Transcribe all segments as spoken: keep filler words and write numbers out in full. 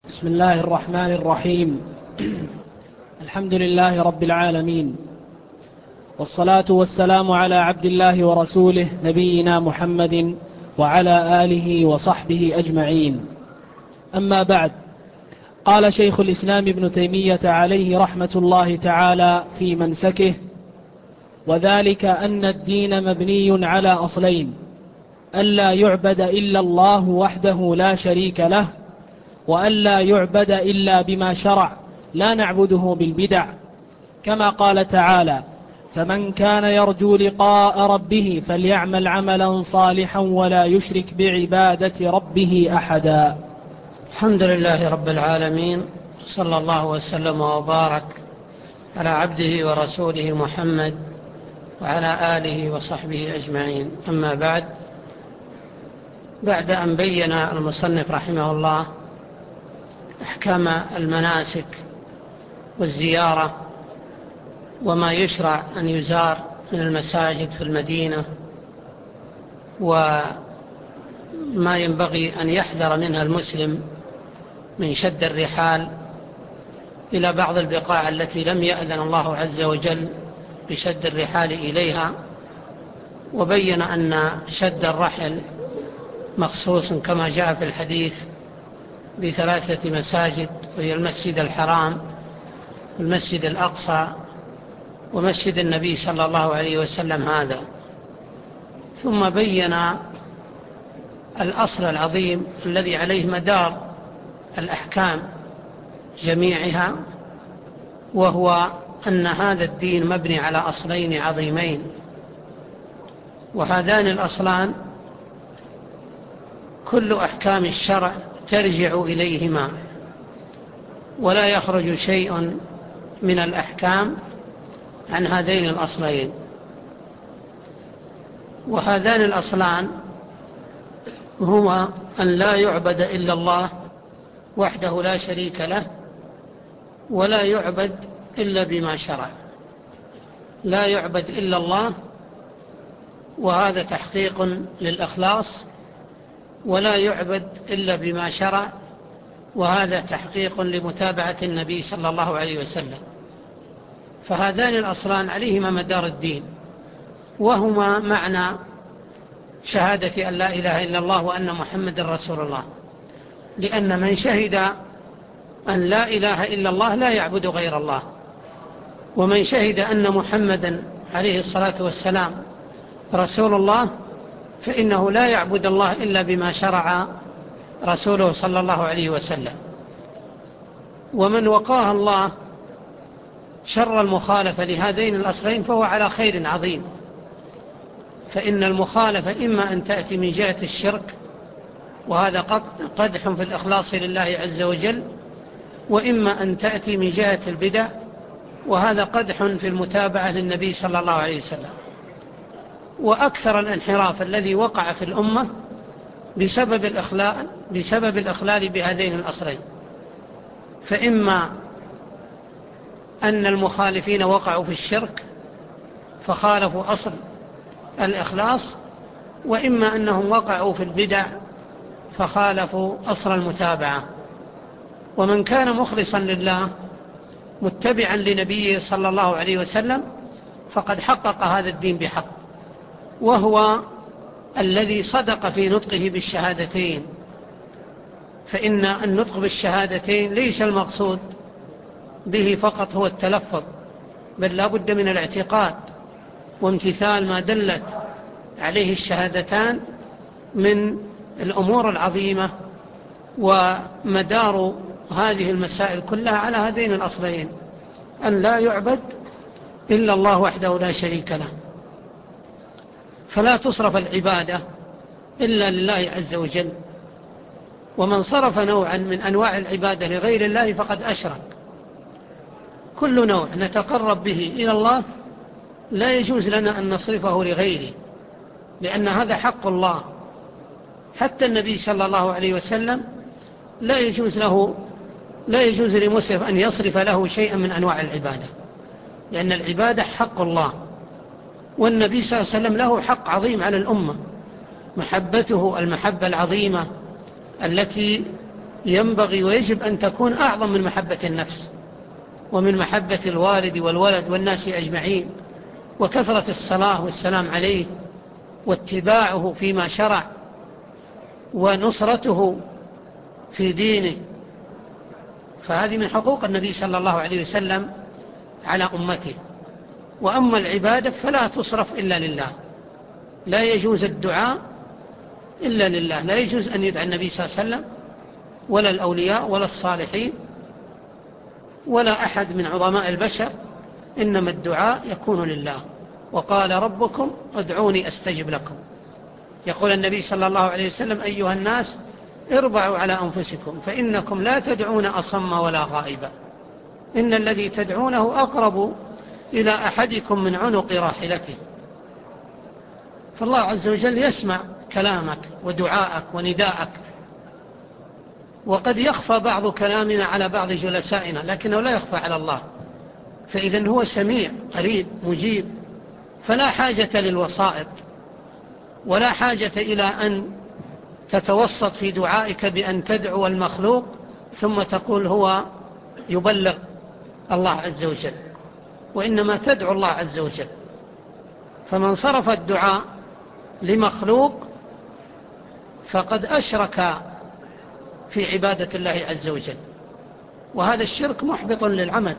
بسم الله الرحمن الرحيم. الحمد لله رب العالمين، والصلاة والسلام على عبد الله ورسوله نبينا محمد وعلى آله وصحبه أجمعين. أما بعد، قال شيخ الإسلام ابن تيمية عليه رحمة الله تعالى في منسكه: وذلك أن الدين مبني على أصلين: ألا يعبد إلا الله وحده لا شريك له، وألا يعبد إلا بما شرع لا نعبده بالبدع، كما قال تعالى: فمن كان يرجو لقاء ربه فليعمل عملا صالحا ولا يشرك بعبادة ربه أحدا. الحمد لله رب العالمين، صلى الله وسلم وبارك على عبده ورسوله محمد وعلى آله وصحبه أجمعين. أما بعد، بعد أن بين المصنف رحمه الله أحكام المناسك والزيارة وما يشرع أن يزار من المساجد في المدينة وما ينبغي أن يحذر منها المسلم من شد الرحال إلى بعض البقاع التي لم يأذن الله عز وجل بشد الرحال إليها، وبين أن شد الرحل مخصوص كما جاء في الحديث بثلاثة مساجد، وهي المسجد الحرام والمسجد الأقصى ومسجد النبي صلى الله عليه وسلم هذا. ثم بين الأصل العظيم الذي عليه مدار الأحكام جميعها، وهو أن هذا الدين مبني على أصلين عظيمين، وهذان الأصلان كل أحكام الشرع ترجع إليهما، ولا يخرج شيء من الأحكام عن هذين الأصلين. وهذان الأصلان هما أن لا يعبد إلا الله وحده لا شريك له، ولا يعبد إلا بما شرع. لا يعبد إلا الله، وهذا تحقيق للإخلاص، ولا يعبد إلا بما شرع، وهذا تحقيق لمتابعة النبي صلى الله عليه وسلم. فهذان الأصلان عليهما مدار الدين، وهما معنى شهادة أن لا إله إلا الله وأن محمد رسول الله، لأن من شهد أن لا إله إلا الله لا يعبد غير الله، ومن شهد أن محمدا عليه الصلاة والسلام رسول الله فإنه لا يعبد الله إلا بما شرع رسوله صلى الله عليه وسلم. ومن وقاه الله شر المخالفة لهذين الأصلين فهو على خير عظيم، فإن المخالفة إما أن تأتي من جهة الشرك، وهذا قدح في الإخلاص لله عز وجل، وإما أن تأتي من جهة البدع، وهذا قدح في المتابعة للنبي صلى الله عليه وسلم. وأكثر الانحراف الذي وقع في الأمة بسبب الإخلال, بسبب الإخلال بهذين الأصلين، فإما أن المخالفين وقعوا في الشرك فخالفوا أصل الإخلاص، وإما أنهم وقعوا في البدع فخالفوا أصل المتابعة. ومن كان مخلصا لله متبعا لنبيه صلى الله عليه وسلم فقد حقق هذا الدين بحق، وهو الذي صدق في نطقه بالشهادتين. فإن النطق بالشهادتين ليس المقصود به فقط هو التلفظ، بل لا بد من الاعتقاد وامتثال ما دلت عليه الشهادتان من الأمور العظيمة. ومدار هذه المسائل كلها على هذين الأصلين: أن لا يعبد إلا الله وحده لا شريك له، فلا تصرف العبادة إلا لله عز وجل. ومن صرف نوعا من أنواع العبادة لغير الله فقد أشرك. كل نوع نتقرب به إلى الله لا يجوز لنا أن نصرفه لغيره، لأن هذا حق الله. حتى النبي صلى الله عليه وسلم لا يجوز له لا يجوز لمسرف أن يصرف له شيئا من أنواع العبادة، لأن العبادة حق الله، والنبي صلى الله عليه وسلم له حق عظيم على الأمة، محبته المحبة العظيمة التي ينبغي ويجب أن تكون أعظم من محبة النفس ومن محبة الوالد والولد والناس أجمعين، وكثرة الصلاة والسلام عليه واتباعه فيما شرع ونصرته في دينه. فهذه من حقوق النبي صلى الله عليه وسلم على أمته. وأما العبادة فلا تصرف إلا لله، لا يجوز الدعاء إلا لله، لا يجوز أن يدعى النبي صلى الله عليه وسلم ولا الأولياء ولا الصالحين ولا أحد من عظماء البشر، إنما الدعاء يكون لله. وقال ربكم ادعوني أستجب لكم. يقول النبي صلى الله عليه وسلم أيها الناس اربعوا على أنفسكم فإنكم لا تدعون أصم ولا غائبا، إن الذي تدعونه أقرب إلى أحدكم من عنق راحلته. فالله عز وجل يسمع كلامك ودعاءك ونداءك، وقد يخفى بعض كلامنا على بعض جلسائنا لكنه لا يخفى على الله، فإذن هو سميع قريب مجيب، فلا حاجة للوسائط ولا حاجة إلى أن تتوسط في دعائك بأن تدعو المخلوق ثم تقول هو يبلغ الله عز وجل، وإنما تدعو الله عز وجل. فمن صرف الدعاء لمخلوق فقد أشرك في عبادة الله عز وجل، وهذا الشرك محبط للعمل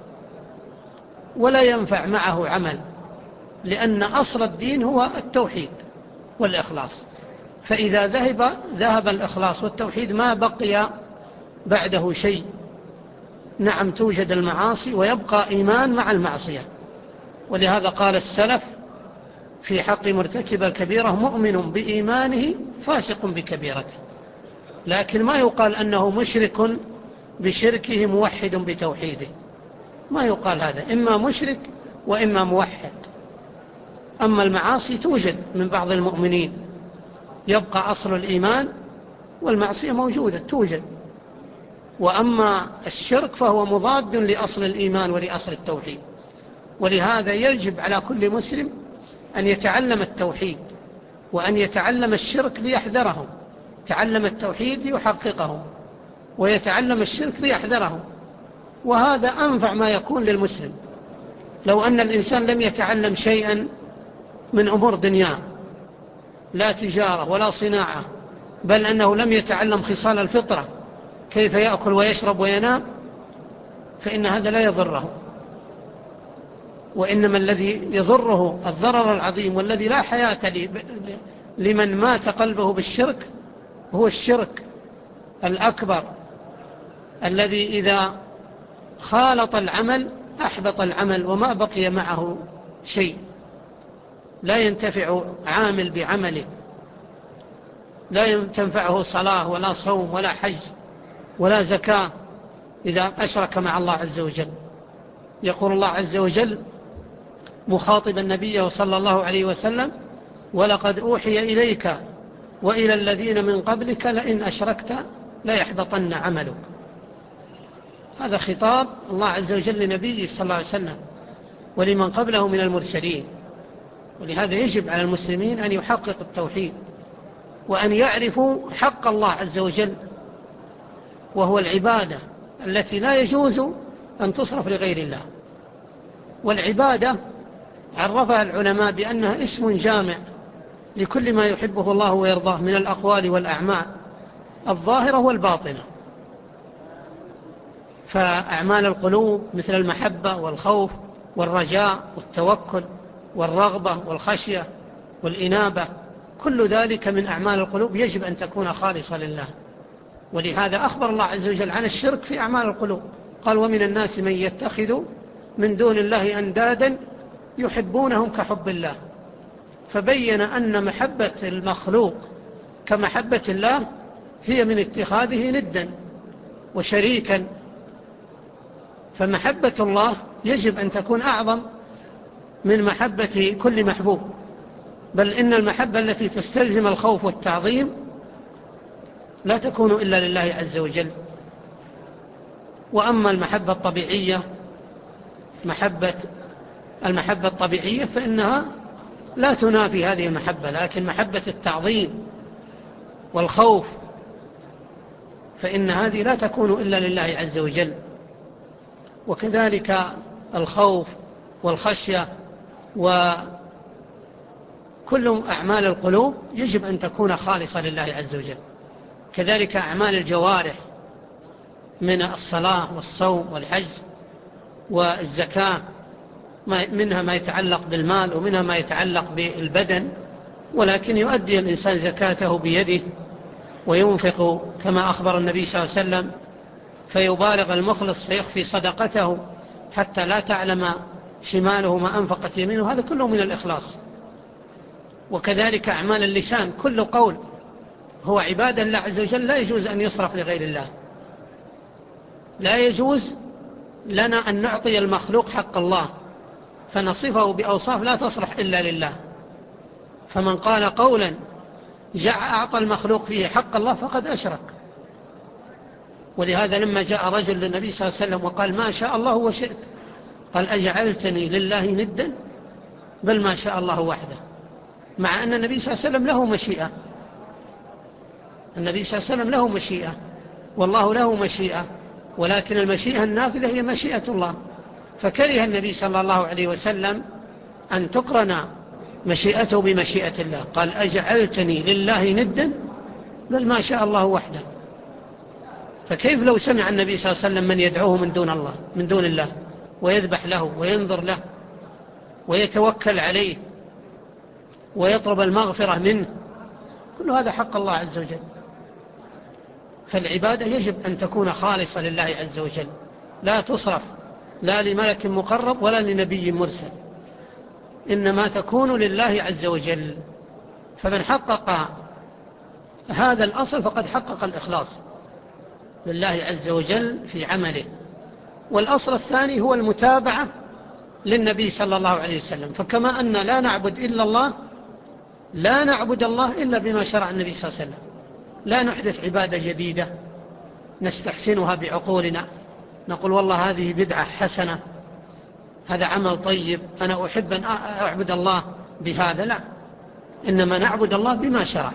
ولا ينفع معه عمل، لأن أصل الدين هو التوحيد والإخلاص، فإذا ذهب ذهب الإخلاص والتوحيد ما بقي بعده شيء. نعم توجد المعاصي ويبقى إيمان مع المعصية، ولهذا قال السلف في حق مرتكب الكبيرة مؤمن بإيمانه فاسق بكبيرته، لكن ما يقال أنه مشرك بشركه موحد بتوحيده، ما يقال هذا، إما مشرك وإما موحد. أما المعاصي توجد من بعض المؤمنين يبقى أصل الإيمان والمعصية موجودة توجد، وأما الشرك فهو مضاد لأصل الإيمان ولأصل التوحيد. ولهذا يجب على كل مسلم أن يتعلم التوحيد وأن يتعلم الشرك ليحذره، تعلم التوحيد ليحققه ويتعلم الشرك ليحذره، وهذا أنفع ما يكون للمسلم. لو أن الإنسان لم يتعلم شيئا من أمور دنياه، لا تجارة ولا صناعة، بل أنه لم يتعلم خصال الفطرة كيف يأكل ويشرب وينام، فإن هذا لا يضره، وإنما الذي يضره الضرر العظيم والذي لا حياة لمن مات قلبه بالشرك هو الشرك الأكبر، الذي إذا خالط العمل أحبط العمل وما بقي معه شيء، لا ينتفع عامل بعمله، لا تنفعه صلاة ولا صوم ولا حج ولا زكاة إذا أشرك مع الله عز وجل. يقول الله عز وجل مخاطبا النبي صلى الله عليه وسلم ولقد أوحي إليك وإلى الذين من قبلك لئن أشركت ليحبطن عملك. هذا خطاب الله عز وجل لنبيه صلى الله عليه وسلم ولمن قبله من المرسلين. ولهذا يجب على المسلمين أن يحقق التوحيد وأن يعرفوا حق الله عز وجل، وهو العبادة التي لا يجوز أن تصرف لغير الله. والعبادة عرفها العلماء بأنها اسم جامع لكل ما يحبه الله ويرضاه من الأقوال والأعمال الظاهرة والباطنة. فأعمال القلوب مثل المحبة والخوف والرجاء والتوكل والرغبة والخشية والإنابة، كل ذلك من أعمال القلوب يجب أن تكون خالصة لله. ولهذا أخبر الله عز وجل عن الشرك في أعمال القلوب، قال ومن الناس من يتخذ من دون الله أندادا يحبونهم كحب الله، فبين أن محبة المخلوق كمحبة الله هي من اتخاذه ندا وشريكا. فمحبة الله يجب أن تكون أعظم من محبة كل محبوب، بل إن المحبة التي تستلزم الخوف والتعظيم لا تكون إلا لله عز وجل. وأما المحبة الطبيعية محبة المحبة الطبيعية فإنها لا تنافي هذه المحبة، لكن محبة التعظيم والخوف فإن هذه لا تكون إلا لله عز وجل. وكذلك الخوف والخشية وكل أعمال القلوب يجب أن تكون خالصة لله عز وجل. كذلك أعمال الجوارح من الصلاة والصوم والحج والزكاة، منها ما يتعلق بالمال ومنها ما يتعلق بالبدن، ولكن يؤدي الإنسان زكاته بيده وينفق كما أخبر النبي صلى الله عليه وسلم، فيبالغ المخلص فيخفي صدقته حتى لا تعلم شماله ما أنفقت يمينه، هذا كله من الإخلاص. وكذلك أعمال اللسان، كل قول هو عبادة الله عز وجل لا يجوز أن يصرف لغير الله. لا يجوز لنا أن نعطي المخلوق حق الله فنصفه بأوصاف لا تصلح إلا لله. فمن قال قولا جاء أعطى المخلوق فيه حق الله فقد أشرك. ولهذا لما جاء رجل للنبي صلى الله عليه وسلم وقال ما شاء الله وشئت، قال أجعلتني لله ندا؟ بل ما شاء الله وحده. مع أن النبي صلى الله عليه وسلم له مشيئة، النبي صلى الله عليه وسلم له مشيئة والله له مشيئة، ولكن المشيئة النافذة هي مشيئة الله. فكره النبي صلى الله عليه وسلم أن تقرن مشيئته بمشيئة الله، قال أجعلتني لله ندا؟ بل ما شاء الله وحده. فكيف لو سمع النبي صلى الله عليه وسلم من يدعوه من دون الله من دون الله ويذبح له وينظر له ويتوكل عليه ويطلب المغفرة منه، كل هذا حق الله عز وجل. فالعبادة يجب أن تكون خالصة لله عز وجل، لا تصرف لا لملك مقرب ولا لنبي مرسل، إنما تكون لله عز وجل. فمن حقق هذا الأصل فقد حقق الإخلاص لله عز وجل في عمله. والأصل الثاني هو المتابعة للنبي صلى الله عليه وسلم. فكما أن لا نعبد إلا الله، لا نعبد الله إلا بما شرع النبي صلى الله عليه وسلم. لا نحدث عبادة جديدة نستحسنها بعقولنا، نقول والله هذه بدعة حسنة، هذا عمل طيب، أنا أحب أن أعبد الله بهذا. لا، إنما نعبد الله بما شرع.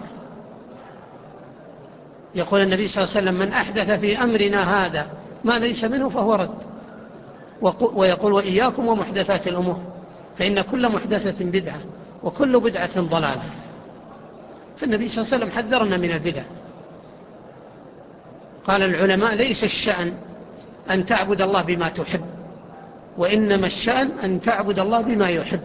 يقول النبي صلى الله عليه وسلم من أحدث في أمرنا هذا ما ليس منه فهو رد. ويقول وإياكم ومحدثات الأمور فإن كل محدثة بدعة وكل بدعة ضلالة. فالنبي صلى الله عليه وسلم حذرنا من البدع. قال العلماء ليس الشأن أن تعبد الله بما تحب، وإنما الشأن أن تعبد الله بما يحب.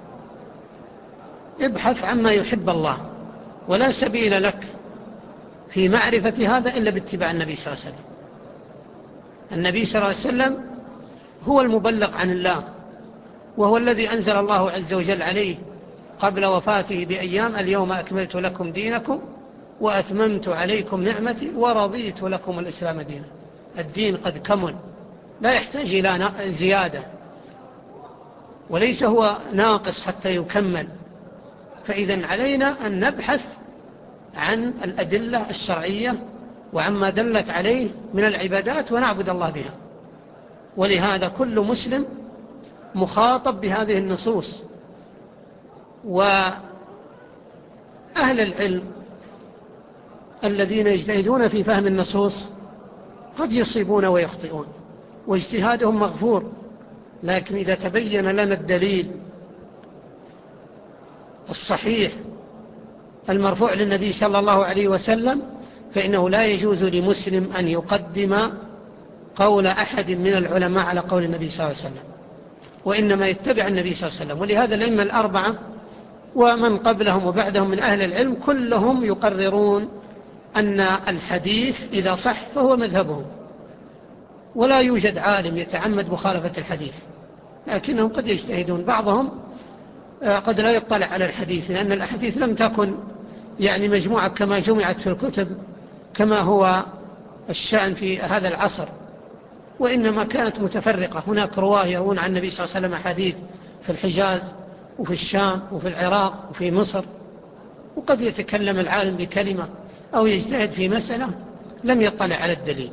ابحث عما يحب الله، ولا سبيل لك في معرفة هذا إلا باتباع النبي صلى الله عليه وسلم. النبي صلى الله عليه وسلم هو المبلغ عن الله، وهو الذي أنزل الله عز وجل عليه قبل وفاته بأيام اليوم أكملت لكم دينكم وأتممت عليكم نعمتي ورضيت لكم الإسلام دينا. الدين قد كمل، لا يحتاج إلى زيادة، وليس هو ناقص حتى يكمل. فإذن علينا أن نبحث عن الأدلة الشرعية وعما دلت عليه من العبادات ونعبد الله بها. ولهذا كل مسلم مخاطب بهذه النصوص. وأهل العلم الذين يجتهدون في فهم النصوص قد يصيبون ويخطئون واجتهادهم مغفور، لكن إذا تبين لنا الدليل الصحيح المرفوع للنبي صلى الله عليه وسلم فإنه لا يجوز لمسلم أن يقدم قول أحد من العلماء على قول النبي صلى الله عليه وسلم، وإنما يتبع النبي صلى الله عليه وسلم. ولهذا الأئمة الأربعة ومن قبلهم وبعدهم من أهل العلم كلهم يقررون أن الحديث إذا صح فهو مذهبهم، ولا يوجد عالم يتعمد مخالفة الحديث، لكنهم قد يجتهدون. بعضهم قد لا يطلع على الحديث، لأن الأحاديث لم تكن يعني مجموعة كما جمعت في الكتب كما هو الشأن في هذا العصر، وإنما كانت متفرقة. هناك رواه يروون عن النبي صلى الله عليه وسلم حديث في الحجاز وفي الشام وفي العراق وفي مصر، وقد يتكلم العالم بكلمة أو يجتهد في مسألة لم يطلع على الدليل،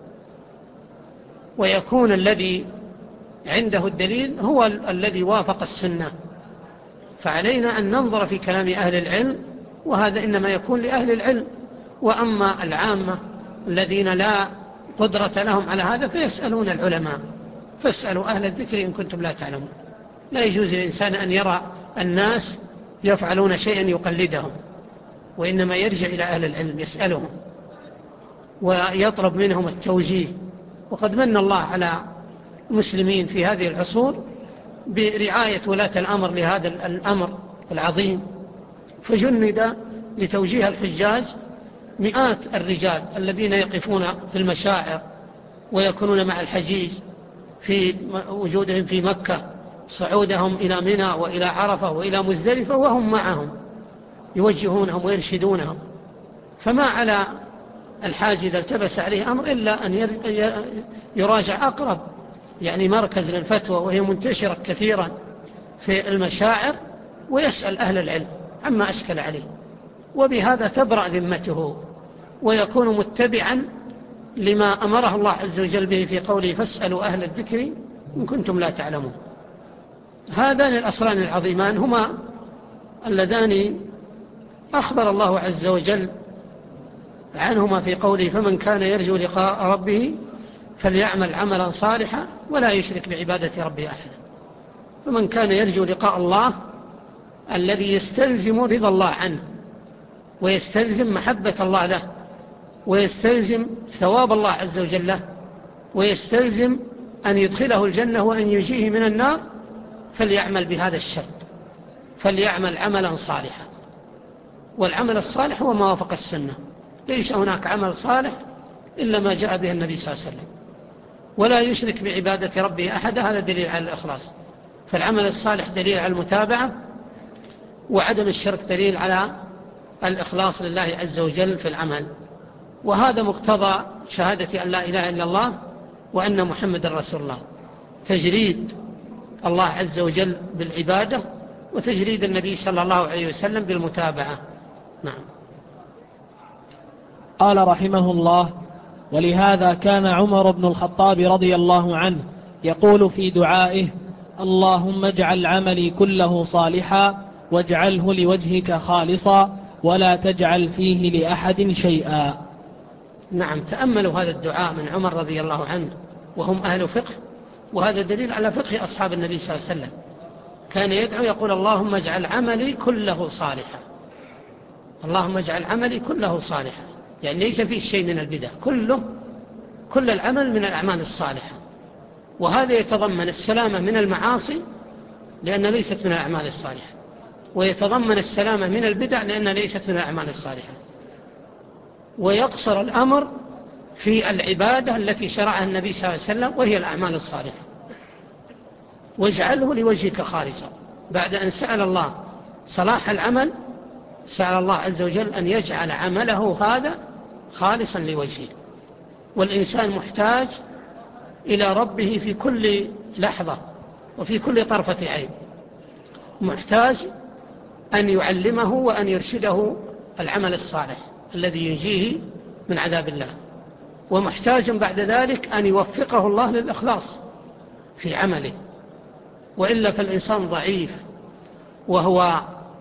ويكون الذي عنده الدليل هو الذي وافق السنة. فعلينا أن ننظر في كلام أهل العلم، وهذا إنما يكون لأهل العلم. وأما العامة الذين لا قدرة لهم على هذا فيسألون العلماء، فاسألوا أهل الذكر إن كنتم لا تعلمون. لا يجوز للإنسان أن يرى الناس يفعلون شيئا يقلدهم، وإنما يرجع إلى أهل العلم يسألهم ويطلب منهم التوجيه. وقد من الله على المسلمين في هذه العصور برعاية ولاة الأمر لهذا الأمر العظيم، فجند لتوجيه الحجاج مئات الرجال الذين يقفون في المشاعر ويكونون مع الحجيج في وجودهم في مكة، صعودهم إلى منى وإلى عرفة وإلى مزدلفة وهم معهم يوجهونهم ويرشدونهم. فما على الحاج إذا التبس عليه أمر إلا أن يراجع أقرب يعني مركز للفتوى، وهي منتشرة كثيرا في المشاعر، ويسأل أهل العلم عما أشكل عليه، وبهذا تبرأ ذمته ويكون متبعا لما أمره الله عز وجل به في قوله فاسألوا أهل الذكر إن كنتم لا تعلمون. هذان الأصلان العظيمان هما اللذان أخبر الله عز وجل عنهما في قوله فمن كان يرجو لقاء ربه فليعمل عملا صالحا ولا يشرك بعبادة ربه أحدا. فمن كان يرجو لقاء الله الذي يستلزم رضا الله عنه ويستلزم محبة الله له ويستلزم ثواب الله عز وجل له ويستلزم أن يدخله الجنة وأن يجيه من النار، فليعمل بهذا الشرط، فليعمل عملا صالحا. والعمل الصالح هو ما وافق السنة، ليس هناك عمل صالح إلا ما جاء به النبي صلى الله عليه وسلم. ولا يشرك بعبادة ربه أحد، هذا دليل على الإخلاص. فالعمل الصالح دليل على المتابعة، وعدم الشرك دليل على الإخلاص لله عز وجل في العمل. وهذا مقتضى شهادة أن لا إله إلا الله وأن محمد رسول الله، تجريد الله عز وجل بالعبادة وتجريد النبي صلى الله عليه وسلم بالمتابعة. نعم. قال رحمه الله: ولهذا كان عمر بن الخطاب رضي الله عنه يقول في دعائه: اللهم اجعل عملي كله صالحا واجعله لوجهك خالصا ولا تجعل فيه لأحد شيئا. نعم، تأملوا هذا الدعاء من عمر رضي الله عنه وهم أهل فقه، وهذا دليل على فقه أصحاب النبي صلى الله عليه وسلم. كان يدعو يقول اللهم اجعل عملي كله صالحا، اللهم اجعل عملي كله صالحا، يعني ليس فيه شيء من البدع، كله كل العمل من الأعمال الصالحة. وهذا يتضمن السلامة من المعاصي لأن ليست من الأعمال الصالحة، ويتضمن السلامة من البدع لأن ليست من الأعمال الصالحة. ويقصر الأمر في العبادة التي شرعها النبي صلى الله عليه وسلم وهي الأعمال الصالحة. واجعله لوجهك خالصا، بعد أن سأل الله صلاح العمل سأل الله عز وجل أن يجعل عمله هذا خالصا لوجهه. والإنسان محتاج إلى ربه في كل لحظة وفي كل طرفة عين، محتاج أن يعلمه وأن يرشده العمل الصالح الذي ينجيه من عذاب الله، ومحتاج بعد ذلك أن يوفقه الله للإخلاص في عمله، وإلا فالإنسان ضعيف وهو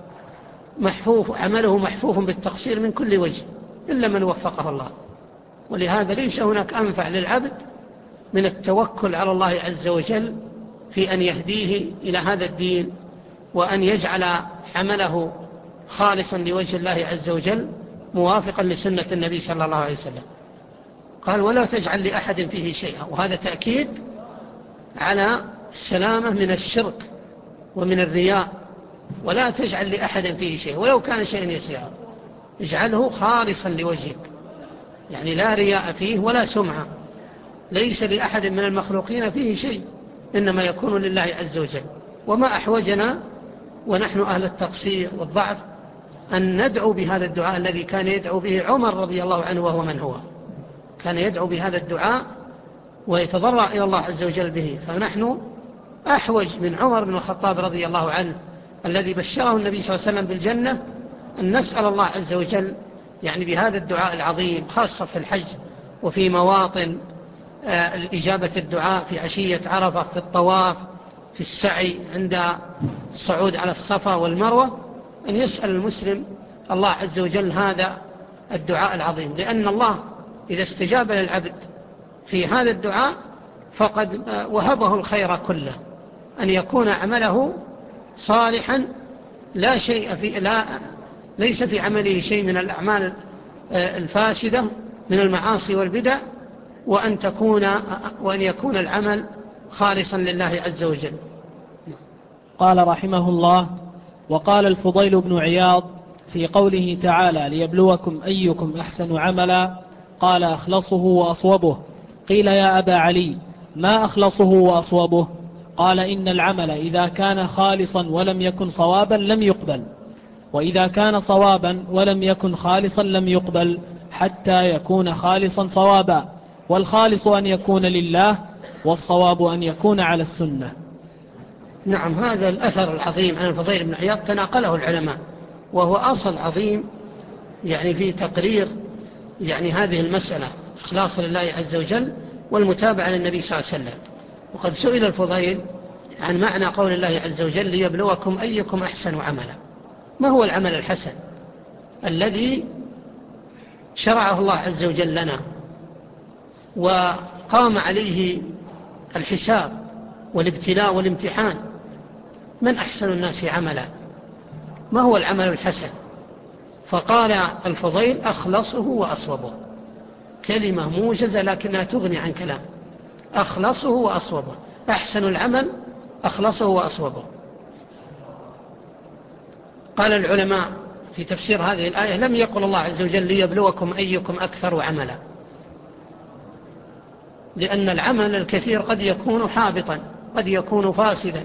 محفوف، عمله محفوف بالتقصير من كل وجه إلا من وفقه الله. ولهذا ليس هناك أنفع للعبد من التوكل على الله عز وجل في أن يهديه إلى هذا الدين وأن يجعل عمله خالصا لوجه الله عز وجل موافقا لسنة النبي صلى الله عليه وسلم. قال ولا تجعل لأحد فيه شيئا، وهذا تأكيد على السلامة من الشرك ومن الرياء. ولا تجعل لأحد فيه شيء ولو كان شيئا يسيرا، اجعله خالصا لوجهك، يعني لا رياء فيه ولا سمعة، ليس لأحد من المخلوقين فيه شيء، إنما يكون لله عز وجل. وما أحوجنا ونحن أهل التقصير والضعف أن ندعو بهذا الدعاء الذي كان يدعو به عمر رضي الله عنه وهو من هو، كان يدعو بهذا الدعاء ويتضرع إلى الله عز وجل به. فنحن أحوج من عمر بن الخطاب رضي الله عنه الذي بشره النبي صلى الله عليه وسلم بالجنة أن نسأل الله عز وجل يعني بهذا الدعاء العظيم، خاصة في الحج وفي مواطن الإجابة الدعاء، في عشية عرفة، في الطواف، في السعي عند الصعود على الصفا والمروة، أن يسأل المسلم الله عز وجل هذا الدعاء العظيم، لأن الله إذا استجاب للعبد في هذا الدعاء فقد وهبه الخير كله، أن يكون عمله صالحا لا شيء في لا ليس في عمله شيء من الأعمال الفاسدة من المعاصي والبدع، وأن تكون وأن يكون العمل خالصا لله عز وجل. قال رحمه الله: وقال الفضيل بن عياض في قوله تعالى: ليبلوكم أيكم أحسن عملا، قال: أخلصه وأصوبه. قيل: يا أبا علي، ما أخلصه وأصوبه؟ قال: إن العمل إذا كان خالصا ولم يكن صوابا لم يقبل، وإذا كان صوابا ولم يكن خالصا لم يقبل، حتى يكون خالصا صوابا، والخالص أن يكون لله، والصواب أن يكون على السنة. نعم، هذا الأثر العظيم عن الفضيل بن عياض تناقله العلماء، وهو أصل عظيم يعني في تقرير يعني هذه المسألة، إخلاص لله عز وجل والمتابعة للنبي صلى الله عليه وسلم. وقد سئل الفضيل عن معنى قول الله عز وجل: ليبلوكم أيكم أحسن عملا. ما هو العمل الحسن الذي شرعه الله عز وجل لنا وقام عليه الحساب والابتلاء والامتحان؟ من أحسن الناس عملا؟ ما هو العمل الحسن؟ فقال الفضيل: أخلصه وأصوبه. كلمة موجزة لكنها تغني عن كلام. أخلصه وأصوبه، أحسن العمل أخلصه وأصوبه. قال العلماء في تفسير هذه الآية: لم يقل الله عز وجل ليبلوكم أيكم أكثر عملا، لأن العمل الكثير قد يكون حابطا، قد يكون فاسدا،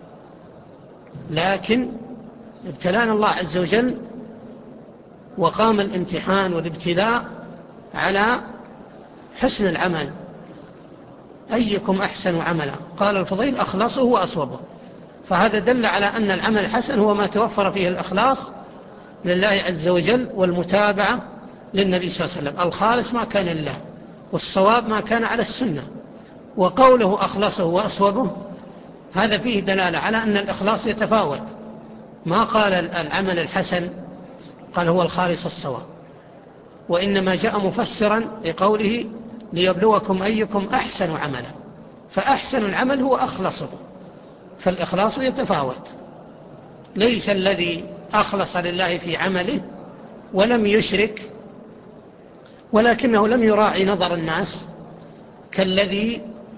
لكن ابتلانا الله عز وجل وقام الامتحان والابتلاء على حسن العمل. أيكم أحسن عملا، قال الفضيل: أخلصه وأصوبه. فهذا دل على أن العمل الحسن هو ما توفر فيه الإخلاص لله عز وجل والمتابعة للنبي صلى الله عليه وسلم. الخالص ما كان لله، والصواب ما كان على السنة. وقوله أخلصه وأصوبه هذا فيه دلالة على أن الإخلاص يتفاوت. ما قال العمل الحسن قال هو الخالص الصواب، وإنما جاء مفسرا لقوله: ليبلوكم أيكم أحسن عملا، فأحسن العمل هو أخلصه. فالإخلاص يتفاوت، ليس الذي أخلص لله في عمله ولم يشرك ولكنه لم يراعي نظر الناس كالذي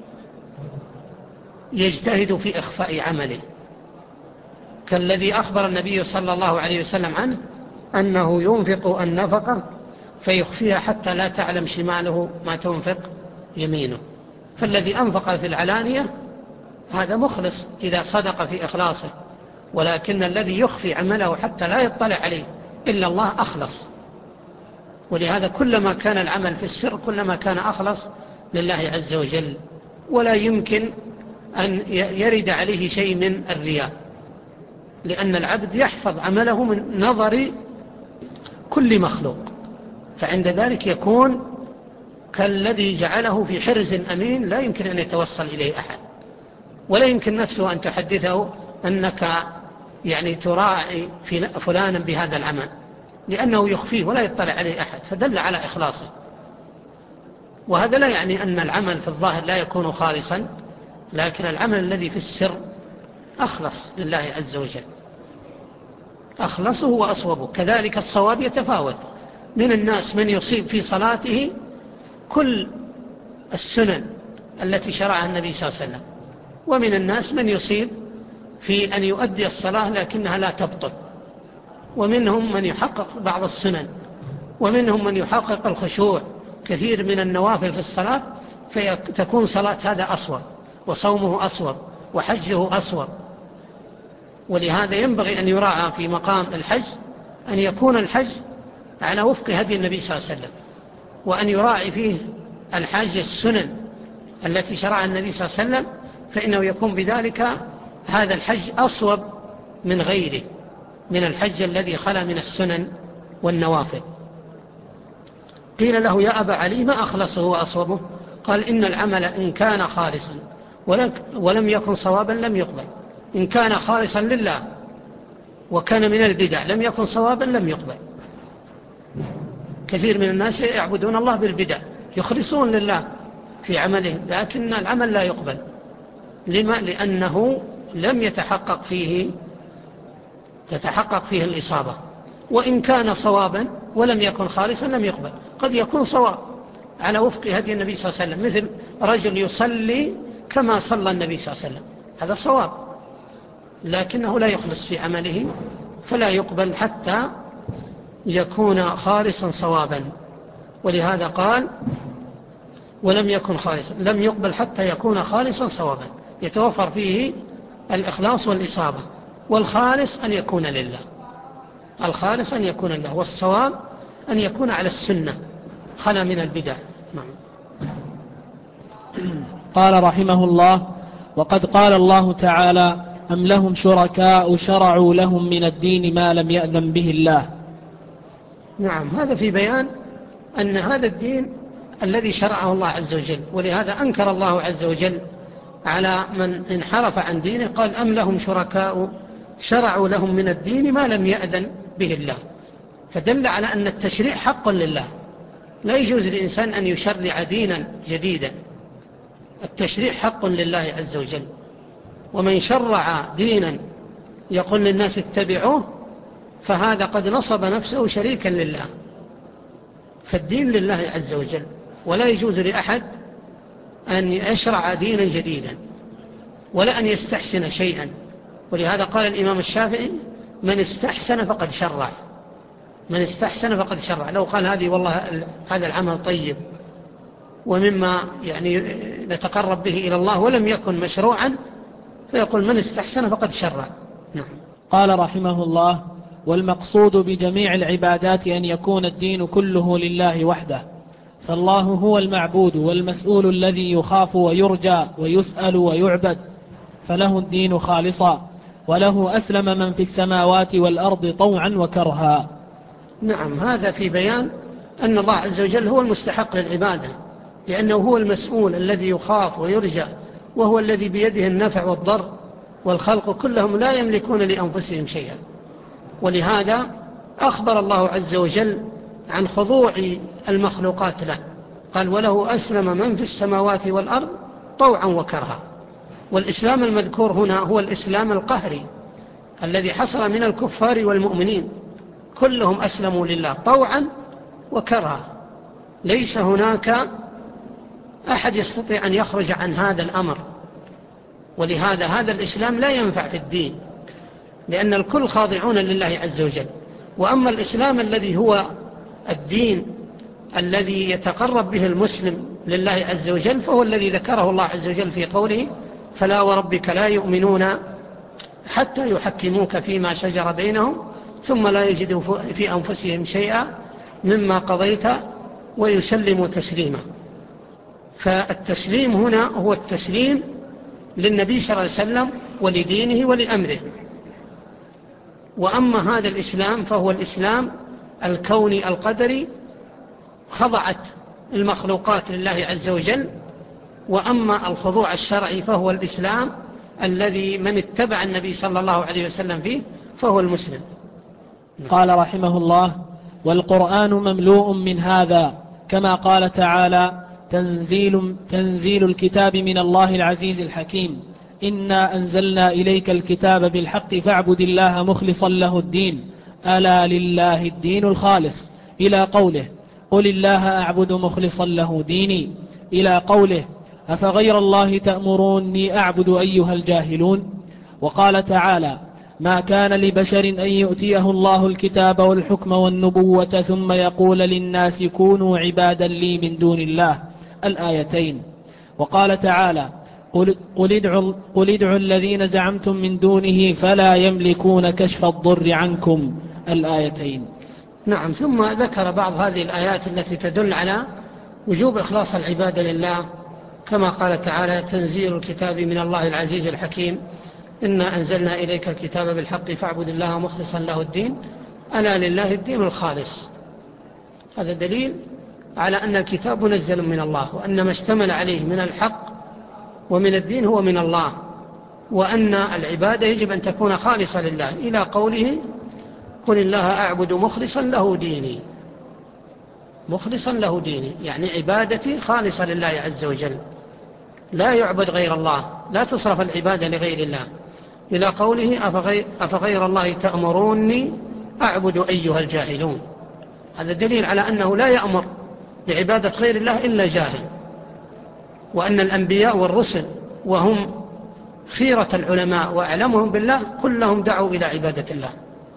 يجتهد في إخفاء عمله، كالذي أخبر النبي صلى الله عليه وسلم عنه أنه ينفق النفقة فيخفيها حتى لا تعلم شماله ما تنفق يمينه. فالذي أنفق في العلانية هذا مخلص إذا صدق في إخلاصه، ولكن الذي يخفي عمله حتى لا يطلع عليه إلا الله أخلص. ولهذا كلما كان العمل في السر كلما كان أخلص لله عز وجل، ولا يمكن أن يرد عليه شيء من الرياء، لأن العبد يحفظ عمله من نظر كل مخلوق، فعند ذلك يكون كالذي جعله في حرز أمين لا يمكن أن يتوصل إليه أحد، ولا يمكن نفسه أن تحدثه أنك يعني تراعي فلانا بهذا العمل، لأنه يخفيه ولا يطلع عليه أحد، فدل على إخلاصه. وهذا لا يعني أن العمل في الظاهر لا يكون خالصا، لكن العمل الذي في السر أخلص لله عز وجل، أخلصه وأصوبه. كذلك الصواب يتفاوت، من الناس من يصيب في صلاته كل السنن التي شرعها النبي صلى الله عليه وسلم، ومن الناس من يصيب في أن يؤدي الصلاة لكنها لا تبطل، ومنهم من يحقق بعض السنن، ومنهم من يحقق الخشوع كثير من النوافل في الصلاة، فتكون صلاة هذا أصوب، وصومه أصوب، وحجه أصوب. ولهذا ينبغي أن يراعى في مقام الحج أن يكون الحج على وفق هدي النبي صلى الله عليه وسلم، وأن يراعي فيه الحاج السنن التي شرعها النبي صلى الله عليه وسلم، فإنه يكون بذلك هذا الحج أصوب من غيره من الحج الذي خلا من السنن والنوافل. قيل له: يا أبا علي، ما أخلصه وأصوبه؟ قال: إن العمل إن كان خالصا ولم يكن صوابا لم يقبل. إن كان خالصا لله وكان من البدع لم يكن صوابا لم يقبل. كثير من الناس يعبدون الله بالبدع يخلصون لله في عملهم، لكن العمل لا يقبل. لما؟ لأنه لم يتحقق فيه تتحقق فيه الإصابة، وإن كان صوابا ولم يكن خالصا لم يقبل. قد يكون صواب على وفق هدي النبي صلى الله عليه وسلم، مثل رجل يصلي كما صلى النبي صلى الله عليه وسلم، هذا صواب، لكنه لا يخلص في عمله، فلا يقبل حتى يكون خالصا صوابا. ولهذا قال ولم يكن خالصا، لم يقبل حتى يكون خالصا صوابا، يتوفر فيه الإخلاص والإصابة. والخالص أن يكون لله، الخالص أن يكون لله، والصواب أن يكون على السنة خلا من البدع. نعم. قال رحمه الله: وقد قال الله تعالى: أم لهم شركاء شرعوا لهم من الدين ما لم يأذن به الله. نعم، هذا في بيان أن هذا الدين الذي شرعه الله عز وجل، ولهذا أنكر الله عز وجل على من انحرف عن دينه، قال: أم لهم شركاء شرعوا لهم من الدين ما لم يأذن به الله. فدل على أن التشريع حق لله، لا يجوز للإنسان أن يشرع دينا جديدا، التشريع حق لله عز وجل. ومن شرع دينا يقول للناس اتبعوه فهذا قد نصب نفسه شريكا لله. فالدين لله عز وجل، ولا يجوز لأحد أن يشرع دينا جديدا ولا أن يستحسن شيئا. ولهذا قال الإمام الشافعي: من استحسن فقد شرع، من استحسن فقد شرع. لو قال هذه والله هذا العمل طيب ومما يعني نتقرب به إلى الله ولم يكن مشروعا، فيقول من استحسن فقد شرع. نعم. قال رحمه الله: والمقصود بجميع العبادات أن يكون الدين كله لله وحده، فالله هو المعبود والمسؤول الذي يخاف ويرجى ويسأل ويعبد، فله الدين خالصا، وله أسلم من في السماوات والأرض طوعا وكرها. نعم، هذا في بيان أن الله عز وجل هو المستحق للعبادة، لأنه هو المسؤول الذي يخاف ويرجى، وهو الذي بيده النفع والضر، والخلق كلهم لا يملكون لأنفسهم شيئا. ولهذا أخبر الله عز وجل عن خضوع المخلوقات له، قال: وله أسلم من في السماوات والأرض طوعا وكرها. والإسلام المذكور هنا هو الإسلام القهري الذي حصل من الكفار والمؤمنين، كلهم أسلموا لله طوعا وكرها، ليس هناك أحد يستطيع أن يخرج عن هذا الأمر. ولهذا هذا الإسلام لا ينفع في الدين، لأن الكل خاضعون لله عز وجل. وأما الإسلام الذي هو الدين الذي يتقرب به المسلم لله عز وجل، فهو الذي ذكره الله عز وجل في قوله: فلا وربك لا يؤمنون حتى يحكموك فيما شجر بينهم ثم لا يجدوا في أنفسهم شيئا مما قضيت ويسلموا تسليما. فالتسليم هنا هو التسليم للنبي صلى الله عليه وسلم ولدينه ولأمره. وأما هذا الإسلام فهو الإسلام الكوني القدري، خضعت المخلوقات لله عز وجل. وأما الخضوع الشرعي فهو الإسلام الذي من اتبع النبي صلى الله عليه وسلم فيه فهو المسلم. قال رحمه الله: والقرآن مملوء من هذا، كما قال تعالى: تنزيل, تنزيل الكتاب من الله العزيز الحكيم، إنا أنزلنا إليك الكتاب بالحق فاعبد الله مخلصا له الدين، ألا لله الدين الخالص، إلى قوله: قل الله أعبد مخلصا له ديني، إلى قوله: أفغير الله تأمروني أعبد أيها الجاهلون. وقال تعالى: ما كان لبشر أن يؤتيه الله الكتاب والحكم والنبوة ثم يقول للناس كونوا عبادا لي من دون الله، الآيتين. وقال تعالى: قل, قل, ادعوا, قل ادعوا الذين زعمتم من دونه فلا يملكون كشف الضر عنكم، الآيتين. نعم. ثم ذكر بعض هذه الآيات التي تدل على وجوب إخلاص العبادة لله، كما قال تعالى: تنزيل الكتاب من الله العزيز الحكيم، إنا أنزلنا إليك الكتاب بالحق فاعبد الله مخلصا له الدين، ألا لله الدين الخالص. هذا دليل على أن الكتاب منزل من الله، وأن ما اشتمل عليه من الحق ومن الدين هو من الله، وأن العبادة يجب أن تكون خالصة لله، إلى قوله: قل الله أعبد مخلصا له ديني. مخلصا له ديني، يعني عبادتي خالصة لله عز وجل، لا يعبد غير الله، لا تصرف العبادة لغير الله، إلى قوله أفغير, أفغير الله تأمروني أعبد أيها الجاهلون. هذا دليل على أنه لا يأمر بعبادة غير الله إلا جاهل، وأن الأنبياء والرسل وهم خيرة العلماء وأعلمهم بالله كلهم دعوا إلى عبادة الله.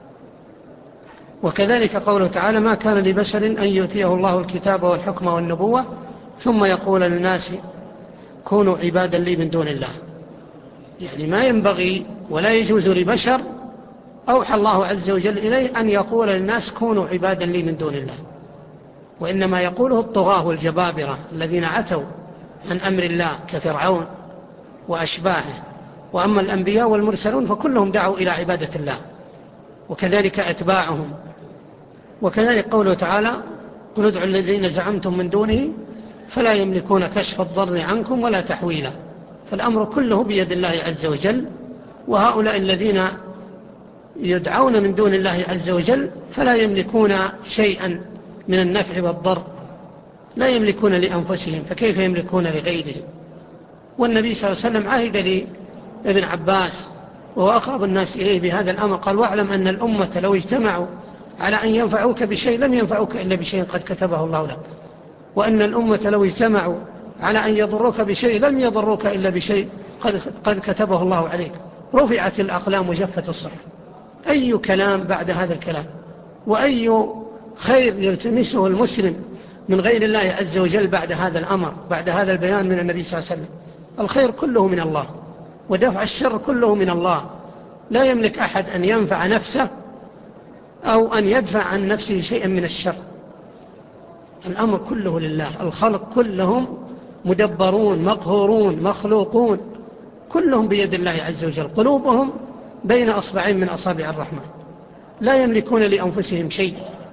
وكذلك قوله تعالى ما كان لبشر أن يؤتيه الله الكتاب والحكم والنبوة ثم يقول للناس كونوا عبادا لي من دون الله، يعني ما ينبغي ولا يجوز لبشر أوحى الله عز وجل إليه أن يقول للناس كونوا عبادا لي من دون الله، وإنما يقوله الطغاة والجبابرة الذين عتوا عن أمر الله كفرعون وأشباهه. وأما الأنبياء والمرسلون فكلهم دعوا إلى عبادة الله، وكذلك أتباعهم. وكذلك قوله تعالى قل ادعوا الذين زعمتم من دونه فلا يملكون كشف الضر عنكم ولا تحويلا. فالأمر كله بيد الله عز وجل، وهؤلاء الذين يدعون من دون الله عز وجل فلا يملكون شيئا من النفع والضر، لا يملكون لأنفسهم، فكيف يملكون لغيرهم؟ والنبي صلى الله عليه وسلم عهد لابن عباس وهو أقرب الناس إليه بهذا الأمر، قال واعلم أن الأمة لو اجتمعوا على أن ينفعوك بشيء لم ينفعوك إلا بشيء قد كتبه الله لك، وأن الأمة لو اجتمعوا على أن يضروك بشيء لم يضروك إلا بشيء قد, قد كتبه الله عليك. رفعت الأقلام وجفت الصحف. أي كلام بعد هذا الكلام؟ وأي خير يلتمسه المسلم من غير الله عز وجل بعد هذا الأمر، بعد هذا البيان من النبي صلى الله عليه وسلم؟ الخير كله من الله، ودفع الشر كله من الله. لا يملك أحد أن ينفع نفسه أو أن يدفع عن نفسه شيئا من الشر. الأمر كله لله. الخلق كلهم مدبرون مقهورون مخلوقون، كلهم بيد الله عز وجل، قلوبهم بين أصبعين من أصابع الرحمن، لا يملكون لأنفسهم شيء،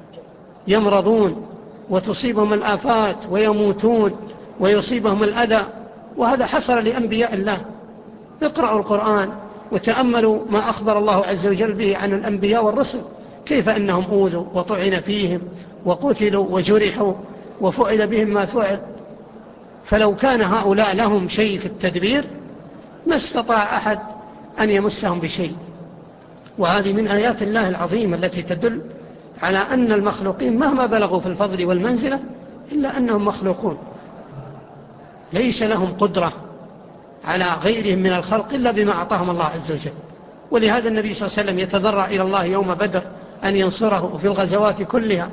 يمرضون وتصيبهم الآفات ويموتون ويصيبهم الأذى، وهذا حصل لأنبياء الله. اقرأوا القرآن وتأملوا ما أخبر الله عز وجل به عن الأنبياء والرسل، كيف أنهم أوذوا وطعن فيهم وقتلوا وجرحوا وفعل بهم ما فعل. فلو كان هؤلاء لهم شيء في التدبير ما استطاع أحد أن يمسهم بشيء. وهذه من آيات الله العظيمة التي تدل على أن المخلوقين مهما بلغوا في الفضل والمنزلة إلا أنهم مخلوقون، ليس لهم قدرة على غيرهم من الخلق إلا بما أعطاهم الله عز وجل. ولهذا النبي صلى الله عليه وسلم يتضرع إلى الله يوم بدر أن ينصره في الغزوات كلها.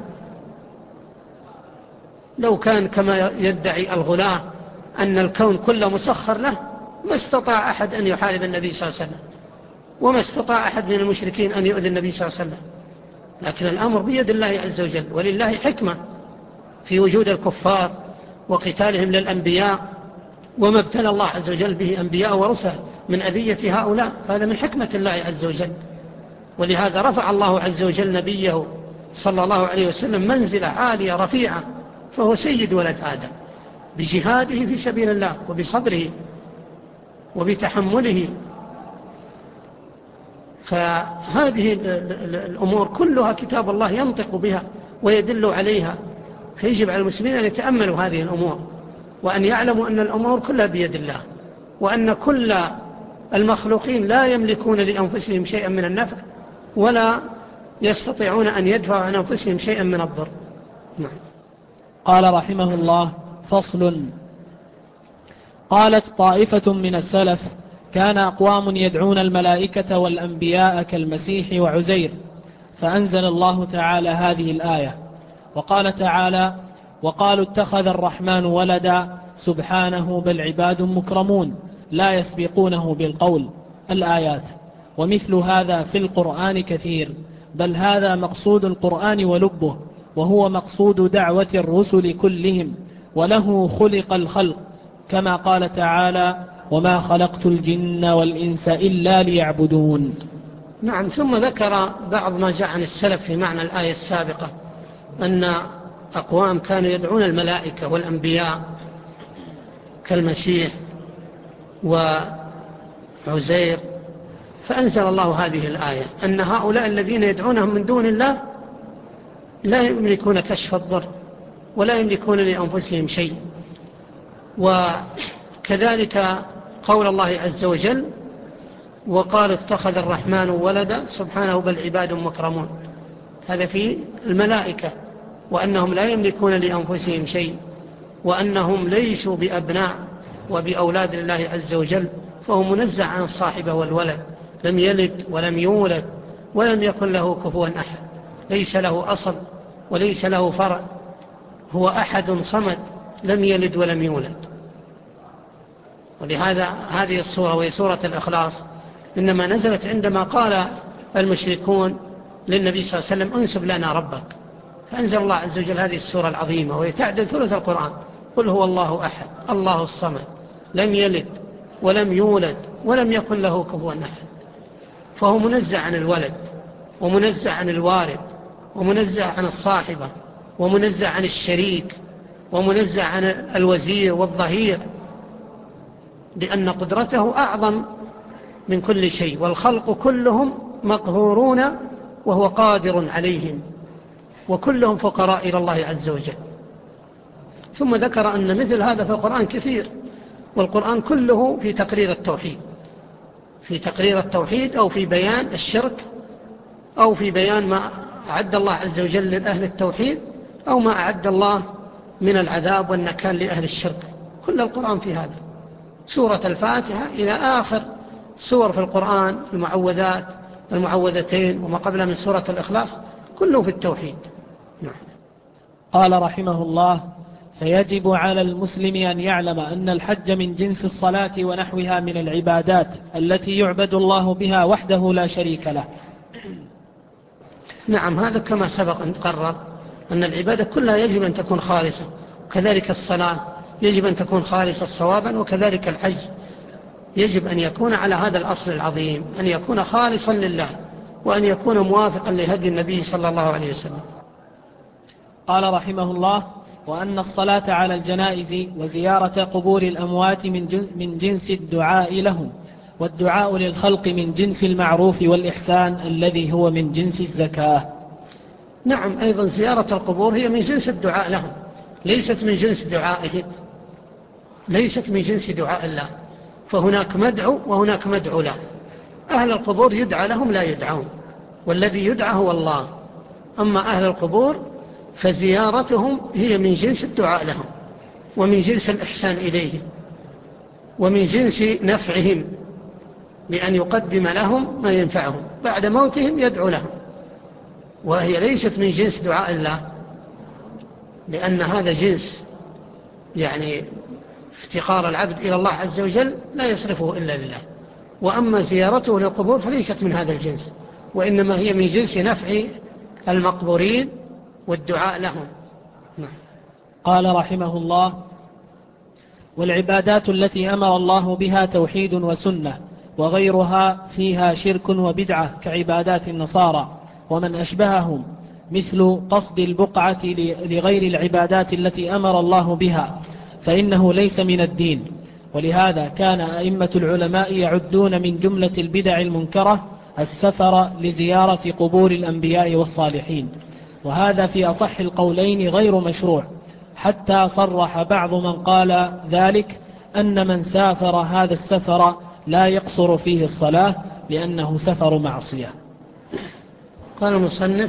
لو كان كما يدعي الغلاة أن الكون كله مسخر له ما استطاع أحد أن يحارب النبي صلى الله عليه وسلم، وما استطاع أحد من المشركين أن يؤذي النبي صلى الله عليه وسلم. لكن الأمر بيد الله عز وجل، ولله حكمة في وجود الكفار وقتالهم للأنبياء، وما ابتلى الله عز وجل به أنبياء ورسل من أذية هؤلاء، هذا من حكمة الله عز وجل. ولهذا رفع الله عز وجل نبيه صلى الله عليه وسلم منزلة عالية رفيعة، فهو سيد ولد آدم بجهاده في سبيل الله وبصبره وبتحمله. فهذه الأمور كلها كتاب الله ينطق بها ويدل عليها، فيجب على المسلمين أن يتأملوا هذه الأمور وأن يعلموا أن الأمور كلها بيد الله، وأن كل المخلوقين لا يملكون لأنفسهم شيئا من النفع ولا يستطيعون أن يدفعوا عن أنفسهم شيئا من الضر. نعم. قال رحمه الله: فصل. قالت طائفة من السلف: كان أقوام يدعون الملائكة والأنبياء كالمسيح وعزير، فأنزل الله تعالى هذه الآية. وقال تعالى: وقالوا اتخذ الرحمن ولدا سبحانه بل عباد مكرمون لا يسبقونه بالقول، الآيات. ومثل هذا في القرآن كثير، بل هذا مقصود القرآن ولبه، وهو مقصود دعوة الرسل كلهم، وله خلق الخلق، كما قال تعالى: وما خلقت الجن والإنس إلا ليعبدون. نعم. ثم ذكر بعض ما جاء عن السلف في معنى الآية السابقة، أن أقوام كانوا يدعون الملائكة والأنبياء كالمسيح وعزير، فأنزل الله هذه الآية أن هؤلاء الذين يدعونهم من دون الله لا يملكون كشف الضر ولا يملكون لأنفسهم شيء. وكذلك قول الله عز وجل: وقال اتخذ الرحمن ولدا سبحانه بل عباد مكرمون. هذا في الملائكة، وأنهم لا يملكون لأنفسهم شيء، وأنهم ليسوا بأبناء وبأولاد الله عز وجل، فهو منزع عن الصاحبة والولد، لم يلد ولم يولد ولم يكن له كفوا أحد، ليس له أصل وليس له فرع، هو أحد صمد لم يلد ولم يولد. ولهذا هذه السورة وهي سورة الإخلاص إنما نزلت عندما قال المشركون للنبي صلى الله عليه وسلم: انسب لنا ربك، فأنزل الله عز وجل هذه السورة العظيمة وهي تعدل ثلث القرآن: قل هو الله أحد الله الصمد لم يلد ولم يولد ولم يكن له كفوا أحد. فهو منزع عن الولد، ومنزع عن الوارد، ومنزع عن الصاحبة، ومنزع عن الشريك، ومنزع عن الوزير والظهير، لأن قدرته أعظم من كل شيء، والخلق كلهم مقهورون وهو قادر عليهم، وكلهم فقراء إلى الله عز وجل. ثم ذكر أن مثل هذا في القرآن كثير، والقرآن كله في تقرير التوحيد، في تقرير التوحيد أو في بيان الشرك، أو في بيان ما أعد الله عز وجل لأهل التوحيد، أو ما أعد الله من العذاب والنكال لأهل الشرك. كل القرآن في هذا. سورة الفاتحة إلى آخر سور في القرآن، المعوذات، المعوذتين، وما قبل من سورة الإخلاص، كله في التوحيد. نعم. قال رحمه الله: فيجب على المسلم أن يعلم أن الحج من جنس الصلاة ونحوها من العبادات التي يعبد الله بها وحده لا شريك له. نعم، هذا كما سبق أن تقرر أن العبادة كلها يجب أن تكون خالصة، وكذلك الصلاة يجب أن تكون خالصة صوابا، وكذلك الحج يجب أن يكون على هذا الأصل العظيم، أن يكون خالصا لله، وأن يكون موافقا لهدي النبي صلى الله عليه وسلم. قال رحمه الله: وأن الصلاة على الجنائز وزيارة قبور الأموات من جنس الدعاء لهم، والدعاء للخلق من جنس المعروف والإحسان الذي هو من جنس الزكاة. نعم، أيضا زيارة القبور هي من جنس الدعاء لهم، ليست من جنس دعائهم، ليست من جنس دعاء الله، فهناك مدعو وهناك مدعو له. أهل القبور يدعى لهم لا يدعون، والذي يدعى هو الله. أما أهل القبور فزيارتهم هي من جنس الدعاء لهم، ومن جنس الإحسان إليهم، ومن جنس نفعهم، بأن يقدم لهم ما ينفعهم بعد موتهم، يدعو لهم، وهي ليست من جنس دعاء الله، لأن هذا جنس يعني افتقار العبد إلى الله عز وجل لا يصرفه إلا لله. وأما زيارته للقبور فليست من هذا الجنس، وإنما هي من جنس نفع المقبورين والدعاء لهم. نعم. قال رحمه الله: والعبادات التي أمر الله بها توحيد وسنة، وغيرها فيها شرك وبدعة كعبادات النصارى ومن أشبههم، مثل قصد البقعة لغير العبادات التي أمر الله بها، فإنه ليس من الدين. ولهذا كان أئمة العلماء يعدون من جملة البدع المنكرة السفر لزيارة قبور الأنبياء والصالحين، وهذا في أصح القولين غير مشروع، حتى صرح بعض من قال ذلك أن من سافر هذا السفر لا يقصر فيه الصلاة لأنه سفر معصية. قال المصنف: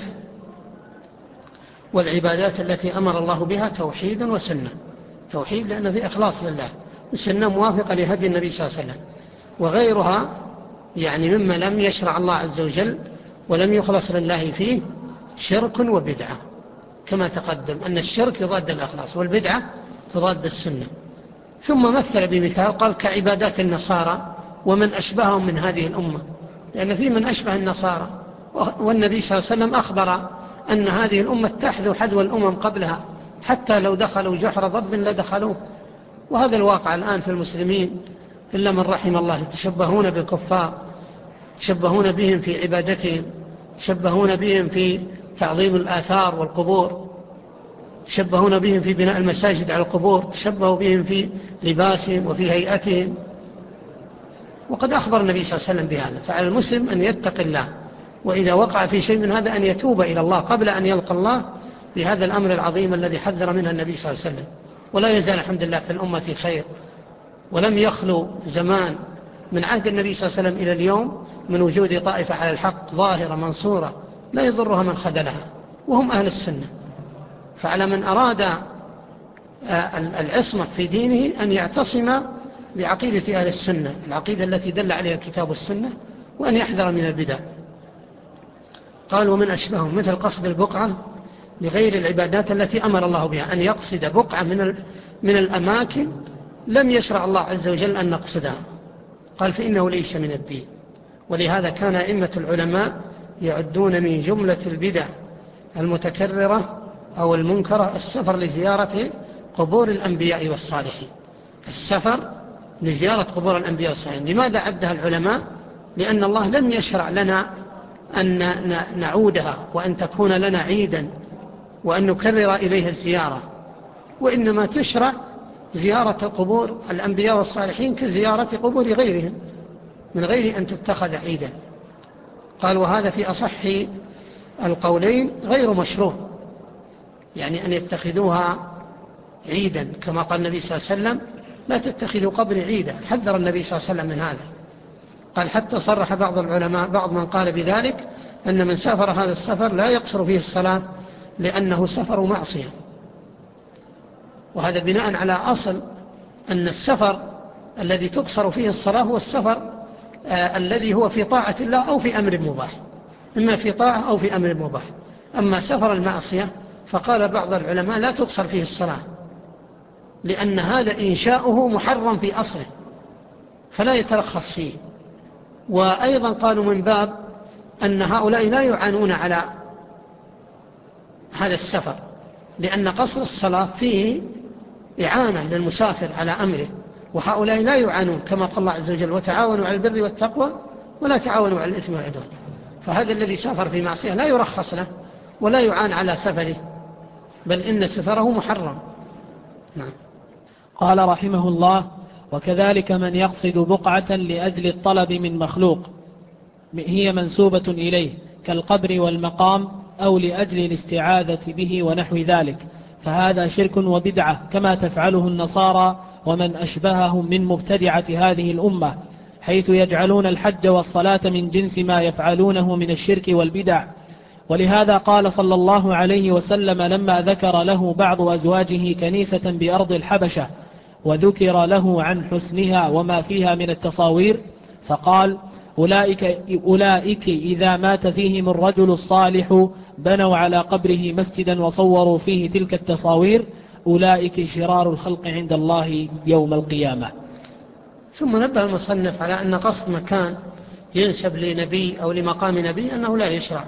والعبادات التي أمر الله بها توحيد وسنة. توحيد لأنه في إخلاص لله، والسنة موافقة لهدي النبي صلى الله عليه وسلم. وغيرها يعني مما لم يشرع الله عز وجل ولم يخلص لله فيه شرك وبدعة، كما تقدم أن الشرك يضاد الإخلاص، والبدعة تضاد السنة. ثم مثل بمثال قال: كعبادات النصارى ومن أشبههم من هذه الأمة، لأن في من أشبه النصارى، والنبي صلى الله عليه وسلم أخبر أن هذه الأمة تحذو حذو الأمم قبلها، حتى لو دخلوا جحر ضب لدخلوه. وهذا الواقع الآن في المسلمين، إلا من رحم الله، يتشبهون بالكفار، يتشبهون بهم في عبادتهم، يتشبهون بهم في تعظيم الآثار والقبور، يتشبهون بهم في بناء المساجد على القبور، يتشبهوا بهم في لباسهم وفي هيئتهم. وقد أخبر النبي صلى الله عليه وسلم بهذا. فعلى المسلم أن يتقي الله، وإذا وقع في شيء من هذا أن يتوب إلى الله قبل أن يلقى الله، بهذا الأمر العظيم الذي حذر منه النبي صلى الله عليه وسلم. ولا يزال الحمد لله في الأمة خير، ولم يخلو زمان من عهد النبي صلى الله عليه وسلم إلى اليوم من وجود طائفة على الحق ظاهرة منصورة لا يضرها من خذلها، وهم أهل السنة. فعلى من أراد العصمة في دينه أن يعتصم بعقيدة أهل السنة، العقيدة التي دل عليها الكتاب والسنة، وأن يحذر من البدع. قال: ومن أشبههم مثل قصد البقعة لغير العبادات التي أمر الله بها، أن يقصد بقعة من من الأماكن لم يشرع الله عز وجل أن نقصدها. قال: فإنه ليس من الدين. ولهذا كان أئمة العلماء يعدون من جملة البدع المتكررة أو المنكرة السفر لزيارة قبور الأنبياء والصالحين. السفر لزيارة قبور الأنبياء والصالحين، لماذا عدها العلماء؟ لأن الله لم يشرع لنا أن نعودها وأن تكون لنا عيدا وأن نكرر إليها الزيارة، وإنما تشرع زيارة قبور الأنبياء والصالحين كزيارة قبور غيرهم من غير أن تتخذ عيدا. قال: وهذا في أصح القولين غير مشروع، يعني أن يتخذوها عيدا، كما قال النبي صلى الله عليه وسلم: لا تتخذوا قبر عيدا. حذر النبي صلى الله عليه وسلم من هذا. قال: حتى صرح بعض العلماء، بعض من قال بذلك، أن من سافر هذا السفر لا يقصر فيه الصلاة لأنه سفر معصية. وهذا بناء على أصل أن السفر الذي تقصر فيه الصلاة هو السفر آه الذي هو في طاعة الله أو في أمر مباح، إما في طاعة أو في أمر مباح. أما سفر المعصية فقال بعض العلماء لا تقصر فيه الصلاة، لأن هذا إنشاؤه محرم في أصله فلا يترخص فيه. وأيضا قالوا من باب أن هؤلاء لا يعانون على هذا السفر، لأن قصر الصلاة فيه إعانة للمسافر على أمره، وهؤلاء لا يعانون، كما قال الله عز وجل: وتعاونوا على البر والتقوى ولا تعاونوا على الإثم والعدوان. فهذا الذي سافر في معصية لا يرخص له ولا يعان على سفره، بل إن سفره محرم. نعم. قال رحمه الله: وكذلك من يقصد بقعة لأجل الطلب من مخلوق هي منسوبة إليه كالقبر والمقام، أو لأجل الاستعاذة به ونحو ذلك، فهذا شرك وبدعة كما تفعله النصارى ومن أشبههم من مبتدعة هذه الأمة، حيث يجعلون الحج والصلاة من جنس ما يفعلونه من الشرك والبدع. ولهذا قال صلى الله عليه وسلم لما ذكر له بعض أزواجه كنيسة بأرض الحبشة وذكر له عن حسنها وما فيها من التصاوير، فقال: أولئك, أولئك إذا مات فيهم الرجل الصالح بنوا على قبره مسجدا وصوروا فيه تلك التصاوير، أولئك شرار الخلق عند الله يوم القيامة. ثم نبه المصنف على أن قصد مكان ينسب لنبي أو لمقام نبي أنه لا يشرع،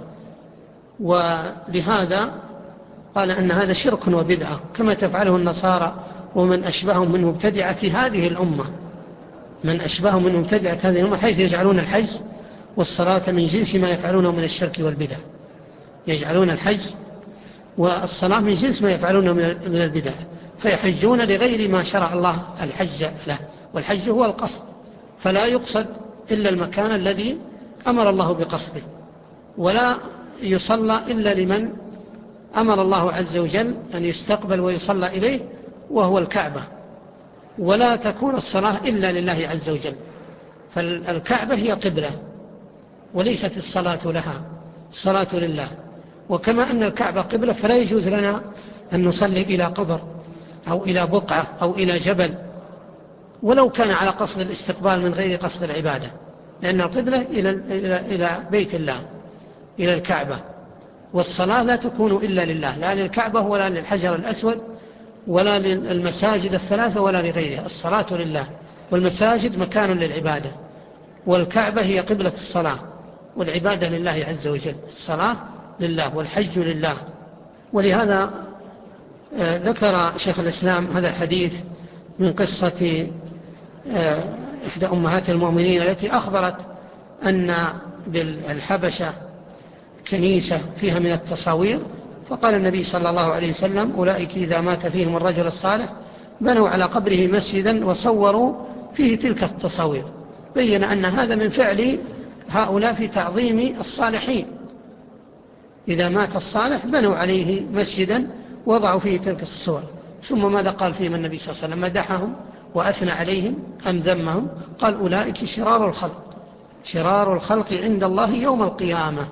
ولهذا قال أن هذا شرك وبدعة كما تفعله النصارى ومن أشبههم من مبتدعة هذه الأمة، من أشبههم من مبتدعة هذه الأمة، حيث يجعلون الحج والصلاة من جنس ما يفعلونه من الشرك والبدع. يجعلون الحج والصلاة من جنس ما يفعلونه من البدع، فيحجون لغير ما شرع الله الحج له، والحج هو القصد، فلا يقصد إلا المكان الذي أمر الله بقصده، ولا يصلى إلا لمن أمر الله عز وجل أن يستقبل ويصلى إليه وهو الكعبة، ولا تكون الصلاة إلا لله عز وجل. فالكعبة هي قبلة وليست الصلاة لها، الصلاة لله. وكما أن الكعبة قبلة فلا يجوز لنا أن نصلي إلى قبر أو إلى بقعة أو إلى جبل، ولو كان على قصد الاستقبال من غير قصد العبادة، لأن القبلة إلى, إلى, إلى بيت الله، إلى الكعبة. والصلاة لا تكون إلا لله، لا للكعبة ولا للحجر الأسود ولا للمساجد الثلاثة ولا لغيرها. الصلاة لله، والمساجد مكان للعبادة، والكعبة هي قبلة الصلاة، والعبادة لله عز وجل. الصلاة لله والحج لله. ولهذا ذكر شيخ الإسلام هذا الحديث من قصة إحدى أمهات المؤمنين التي أخبرت أن بالحبشة كنيسة فيها من التصاوير، فقال النبي صلى الله عليه وسلم: أولئك إذا مات فيهم الرجل الصالح بنوا على قبره مسجدا وصوروا فيه تلك التصاوير. بين أن هذا من فعل هؤلاء في تعظيم الصالحين، إذا مات الصالح بنوا عليه مسجدا وضعوا فيه تلك الصور. ثم ماذا قال فيهم النبي صلى الله عليه وسلم؟ مدحهم وأثنى عليهم أم ذمهم؟ قال أولئك شرار الخلق، شرار الخلق عند الله يوم القيامة.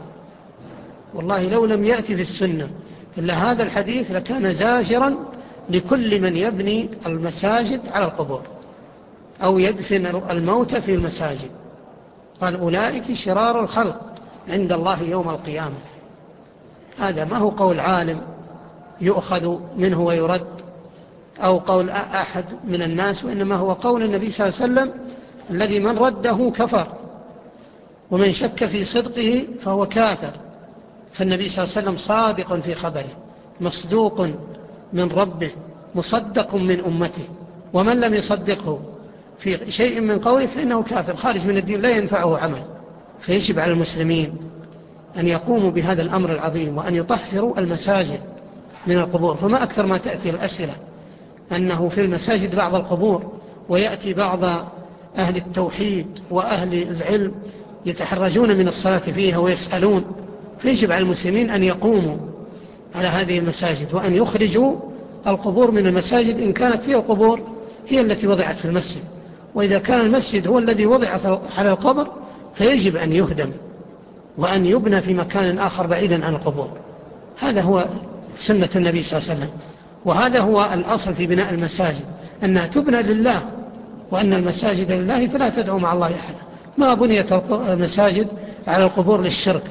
والله لو لم يأتي في السنة إلا هذا الحديث لكان زاجرا لكل من يبني المساجد على القبور أو يدفن الموتى في المساجد. قال أولئك شرار الخلق عند الله يوم القيامة. هذا ما هو قول عالم يؤخذ منه ويرد أو قول أحد من الناس، وإنما هو قول النبي صلى الله عليه وسلم الذي من رده كفر، ومن شك في صدقه فهو كافر. فالنبي صلى الله عليه وسلم صادق في خبره، مصدوق من ربه، مصدق من أمته، ومن لم يصدقه في شيء من قوله فإنه كافر خارج من الدين، لا ينفعه عمل. فيجب على المسلمين أن يقوموا بهذا الأمر العظيم وأن يطهروا المساجد من القبور. فما أكثر ما تأتي الأسئلة أنه في المساجد بعض القبور، ويأتي بعض أهل التوحيد وأهل العلم يتحرجون من الصلاة فيها ويسألون. فيجب على المسلمين أن يقوموا على هذه المساجد وأن يخرجوا القبور من المساجد إن كانت هي القبور هي التي وضعت في المسجد. وإذا كان المسجد هو الذي وضع على القبر فيجب أن يهدم وأن يبنى في مكان آخر بعيدا عن القبور. هذا هو سنة النبي صلى الله عليه وسلم، وهذا هو الأصل في بناء المساجد، أنها تبنى لله، وأن المساجد لله فلا تدعو مع الله أحدا. ما بنيت المساجد على القبور للشرك،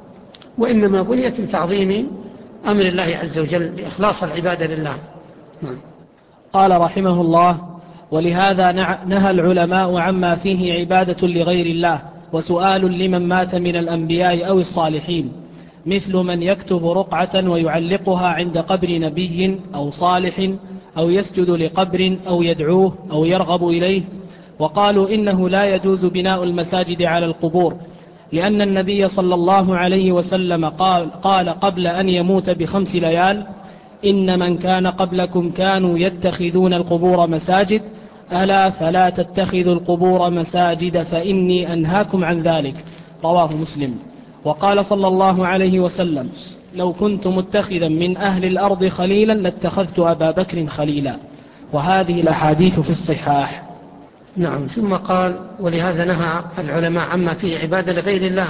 وإنما بنيت لتعظيم أمر الله عز وجل بإخلاص العبادة لله. نعم. قال رحمه الله: ولهذا نهى العلماء عما فيه عبادة لغير الله وسؤال لمن مات من الأنبياء أو الصالحين، مثل من يكتب رقعة ويعلقها عند قبر نبي أو صالح، أو يسجد لقبر أو يدعوه أو يرغب إليه. وقالوا إنه لا يجوز بناء المساجد على القبور، لأن النبي صلى الله عليه وسلم قال, قال قبل أن يموت بخمس ليال: إن من كان قبلكم كانوا يتخذون القبور مساجد، ألا فلا تتخذوا القبور مساجد فإني أنهاكم عن ذلك. رواه مسلم. وقال صلى الله عليه وسلم: لو كنت متخذا من أهل الأرض خليلا لاتخذت أبا بكر خليلا. وهذه الأحاديث في الصحاح. نعم. ثم قال: ولهذا نهى العلماء عما فيه عبادة لغير الله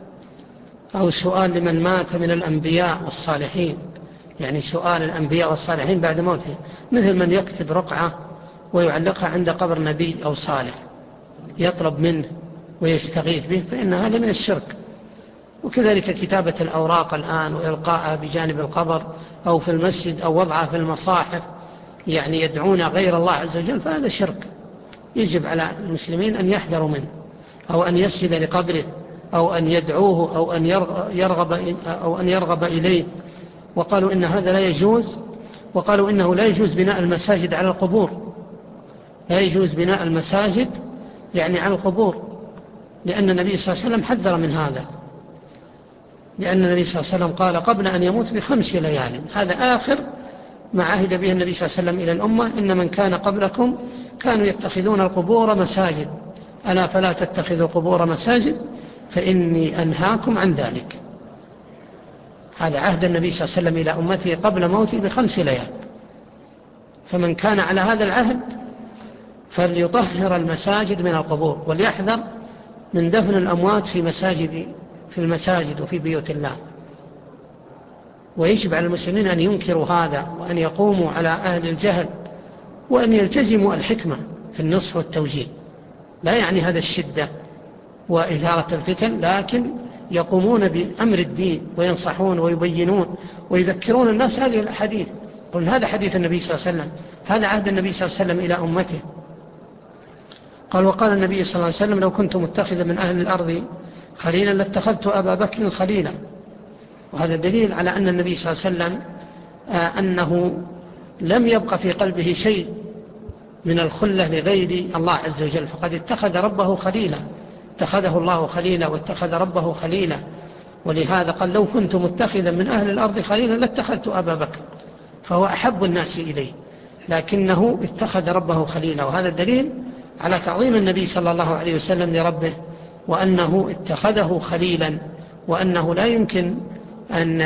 أو سؤال لمن مات من الأنبياء والصالحين، يعني سؤال الأنبياء والصالحين بعد موته، مثل من يكتب رقعة ويعلقها عند قبر نبي أو صالح يطلب منه ويستغيث به، فإن هذا من الشرك. وكذلك كتابة الأوراق الآن وإلقاءها بجانب القبر أو في المسجد أو وضعها في المصاحف، يعني يدعون غير الله عز وجل، فهذا شرك. يجب على المسلمين أن يحذروا منه، أو أن يسجد لقبره، أو أن يدعوه، أو أن يرغب, أو أن يرغب إليه. وقالوا إن هذا لا يجوز، وقالوا إنه لا يجوز بناء المساجد على القبور، لا يجوز بناء المساجد يعني على القبور، لأن النبي صلى الله عليه وسلم حذر من هذا، لأن النبي صلى الله عليه وسلم قال قبل أن يموت بخمس ليال، هذا آخر ما عهد به النبي صلى الله عليه وسلم إلى الأمة: إن من كان قبلكم كانوا يتخذون القبور مساجد، ألا فلا تتخذوا القبور مساجد فإني أنهاكم عن ذلك. هذا عهد النبي صلى الله عليه وسلم إلى أمته قبل موته بخمس ليال. فمن كان على هذا العهد فليطهر المساجد من القبور، وليحذر من دفن الأموات في مساجد في المساجد وفي بيوت الله. ويجب على المسلمين أن ينكروا هذا، وأن يقوموا على أهل الجهل، وأن يلتزموا الحكمة في النصح والتوجيه. لا يعني هذا الشدة وإثارة الفتن، لكن يقومون بأمر الدين وينصحون ويبينون ويذكرون الناس هذه الحديث. قل هذا حديث النبي صلى الله عليه وسلم، هذا عهد النبي صلى الله عليه وسلم إلى أمته. قال: وقال النبي صلى الله عليه وسلم: لو كنت متخذا من أهل الأرض خليلا لاتخذت أبا بكر خليلا. وهذا دليل على أن النبي صلى الله عليه وسلم آه أنه لم يبقى في قلبه شيء من الخلة لغير الله عز وجل، فقد اتخذ ربه خليلا، اتخذه الله خليلا واتخذ ربه خليلا. ولهذا قال: لو كنت متخذا من أهل الأرض خليلا لاتخذت أبا بكر، فهو أحب الناس إليه، لكنه اتخذ ربه خليلا. وهذا دليل على تعظيم النبي صلى الله عليه وسلم لربه، وأنه اتخذه خليلا، وأنه لا يمكن أن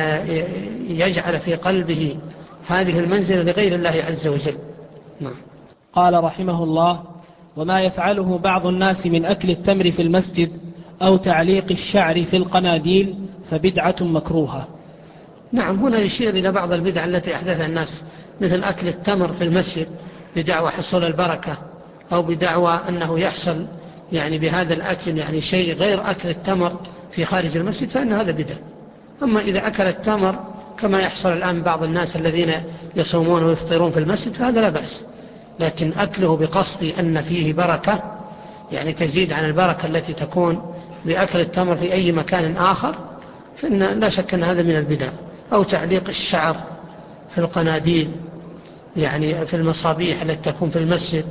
يجعل في قلبه هذه المنزلة لغير الله عز وجل. نعم. قال رحمه الله: وما يفعله بعض الناس من أكل التمر في المسجد أو تعليق الشعر في القناديل فبدعة مكروهة. نعم، هنا يشير إلى بعض البدع التي أحدثها الناس، مثل أكل التمر في المسجد بدعوى حصول البركة، أو بدعوى أنه يحصل يعني بهذا الأكل يعني شيء غير أكل التمر في خارج المسجد، فإن هذا بدع. أما إذا أكل التمر كما يحصل الآن بعض الناس الذين يصومون ويفطرون في المسجد فهذا لا بأس، لكن أكله بقصد أن فيه بركة يعني تزيد عن البركة التي تكون بأكل التمر في أي مكان آخر، فإن لا شك أن هذا من البدع. أو تعليق الشعر في القناديل، يعني في المصابيح التي تكون في المسجد،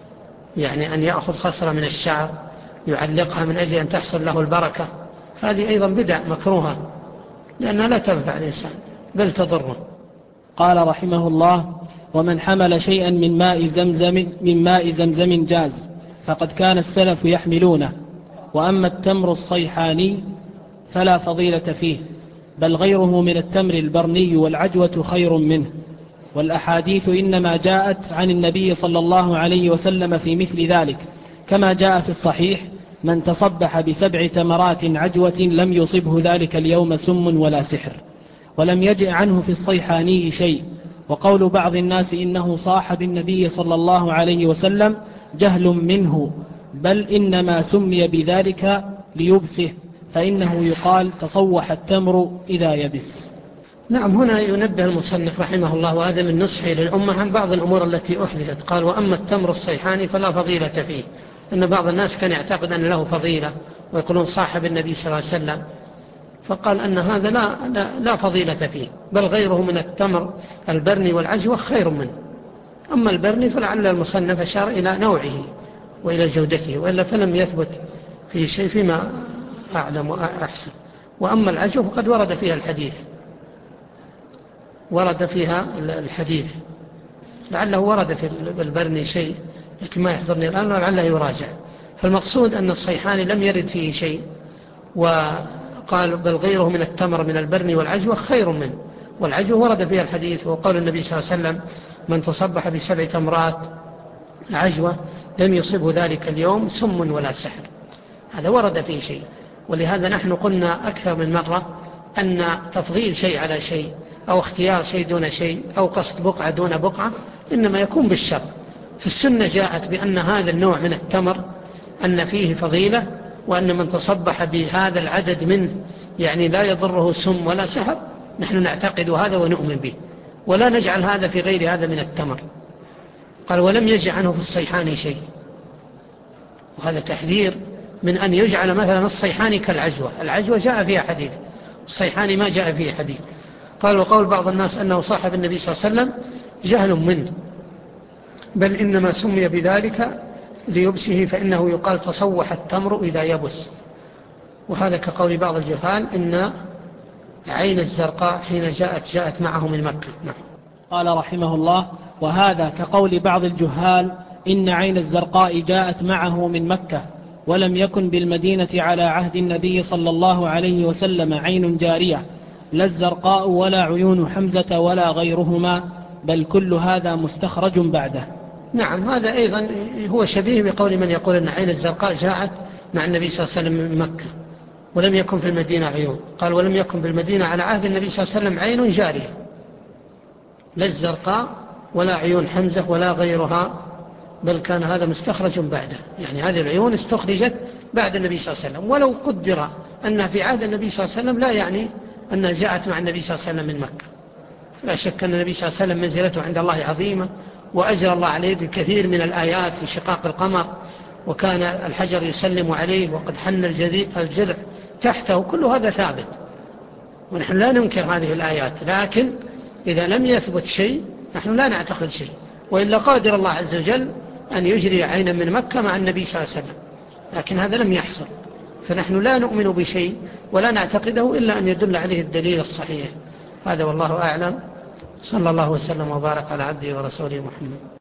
يعني أن يأخذ خصرة من الشعر يعلقها من أجل أن تحصل له البركة، هذه أيضا بدع مكروهة، لأنها لا تنفع الإنسان بل تضره. قال رحمه الله: ومن حمل شيئا من ماء زمزم من ماء زمزم جاز، فقد كان السلف يحملونه. وأما التمر الصيحاني فلا فضيلة فيه، بل غيره من التمر البرني والعجوة خير منه. والأحاديث إنما جاءت عن النبي صلى الله عليه وسلم في مثل ذلك، كما جاء في الصحيح: من تصبح بسبع تمرات عجوة لم يصبه ذلك اليوم سم ولا سحر. ولم يجئ عنه في الصيحاني شيء. وقول بعض الناس إنه صاح بالنبي صلى الله عليه وسلم جهل منه، بل إنما سمي بذلك ليبسه، فإنه يقال تصوح التمر إذا يبس. نعم، هنا ينبه المصنف رحمه الله، وهذا من نصحه للأمة، عن بعض الأمور التي أحدثت. قال: وأما التمر الصيحاني فلا فضيلة فيه. أن بعض الناس كان يعتقد أن له فضيلة ويقولون صاحب النبي صلى الله عليه وسلم، فقال أن هذا لا, لا, لا فضيلة فيه، بل غيره من التمر البرني والعجوة خير منه. أما البرني فلعل المصنف أشار إلى نوعه وإلى جودته، وإلا فلم يثبت فيه شيء فيما أعلم وأحسن. وأما العجوة فقد ورد فيها الحديث ورد فيها الحديث لعله ورد في البرني شيء، لكن ما يحضرني الآن، ولعله يراجع. فالمقصود أن الصيحاني لم يرد فيه شيء، وقال بل غيره من التمر من البرني والعجوة خير منه. والعجوة ورد فيها الحديث، وقال النبي صلى الله عليه وسلم: من تصبح بسبع تمرات عجوة لم يصبه ذلك اليوم سم ولا سحر. هذا ورد فيه شيء. ولهذا نحن قلنا أكثر من مرة أن تفضيل شيء على شيء، أو اختيار شيء دون شيء، أو قصد بقعة دون بقعة، إنما يكون بالشر. في السنة جاءت بأن هذا النوع من التمر أن فيه فضيلة، وأن من تصبح بهذا العدد منه يعني لا يضره سم ولا سحر. نحن نعتقد هذا ونؤمن به، ولا نجعل هذا في غير هذا من التمر. قال: ولم يجع عنه في الصيحاني شيء. وهذا تحذير من أن يجعل مثلا الصيحاني كالعجوة. العجوة جاء فيها حديث، الصيحاني ما جاء فيه حديث. قال: وقول بعض الناس أنه صاحب النبي صلى الله عليه وسلم جهل منه، بل إنما سمي بذلك ليبسه، فإنه يقال تصوح التمر إذا يبس. وهذا كقول بعض الجهال إن عين الزرقاء حين جاءت جاءت معه من مكة. نعم. قال رحمه الله: وهذا كقول بعض الجهال إن عين الزرقاء جاءت معه من مكة، ولم يكن بالمدينة على عهد النبي صلى الله عليه وسلم عين جارية، لا الزرقاء ولا عيون حمزة ولا غيرهما، بل كل هذا مستخرج بعده. نعم، هذا أيضا هو شبيه بقول من يقول أن عين الزرقاء جاءت مع النبي صلى الله عليه وسلم من مكة، ولم يكن في المدينة عيون. قال: ولم يكن بالمدينة على عهد النبي صلى الله عليه وسلم عين جارية، لا الزرقاء ولا عيون حمزة ولا غيرها، بل كان هذا مستخرج بعده. يعني هذه العيون استخرجت بعد النبي صلى الله عليه وسلم، ولو قدر أنها في عهد النبي صلى الله عليه وسلم لا يعني أنها جاءت مع النبي صلى الله عليه وسلم من مكة. لا شك أن النبي صلى الله عليه وسلم منزلته عند الله عظيمة، وأجرى الله عليه الكثير من الآيات في شقاق القمر، وكان الحجر يسلم عليه، وقد حن الجذع تحته، كل هذا ثابت، ونحن لا ننكر هذه الآيات. لكن إذا لم يثبت شيء نحن لا نعتقد شيء، وإلا قادر الله عز وجل أن يجري عينا من مكة مع النبي صلى الله عليه وسلم، لكن هذا لم يحصل، فنحن لا نؤمن بشيء ولا نعتقده إلا أن يدل عليه الدليل الصحيح. هذا والله أعلم. صلى الله وسلم وبارك على عبده ورسوله محمد.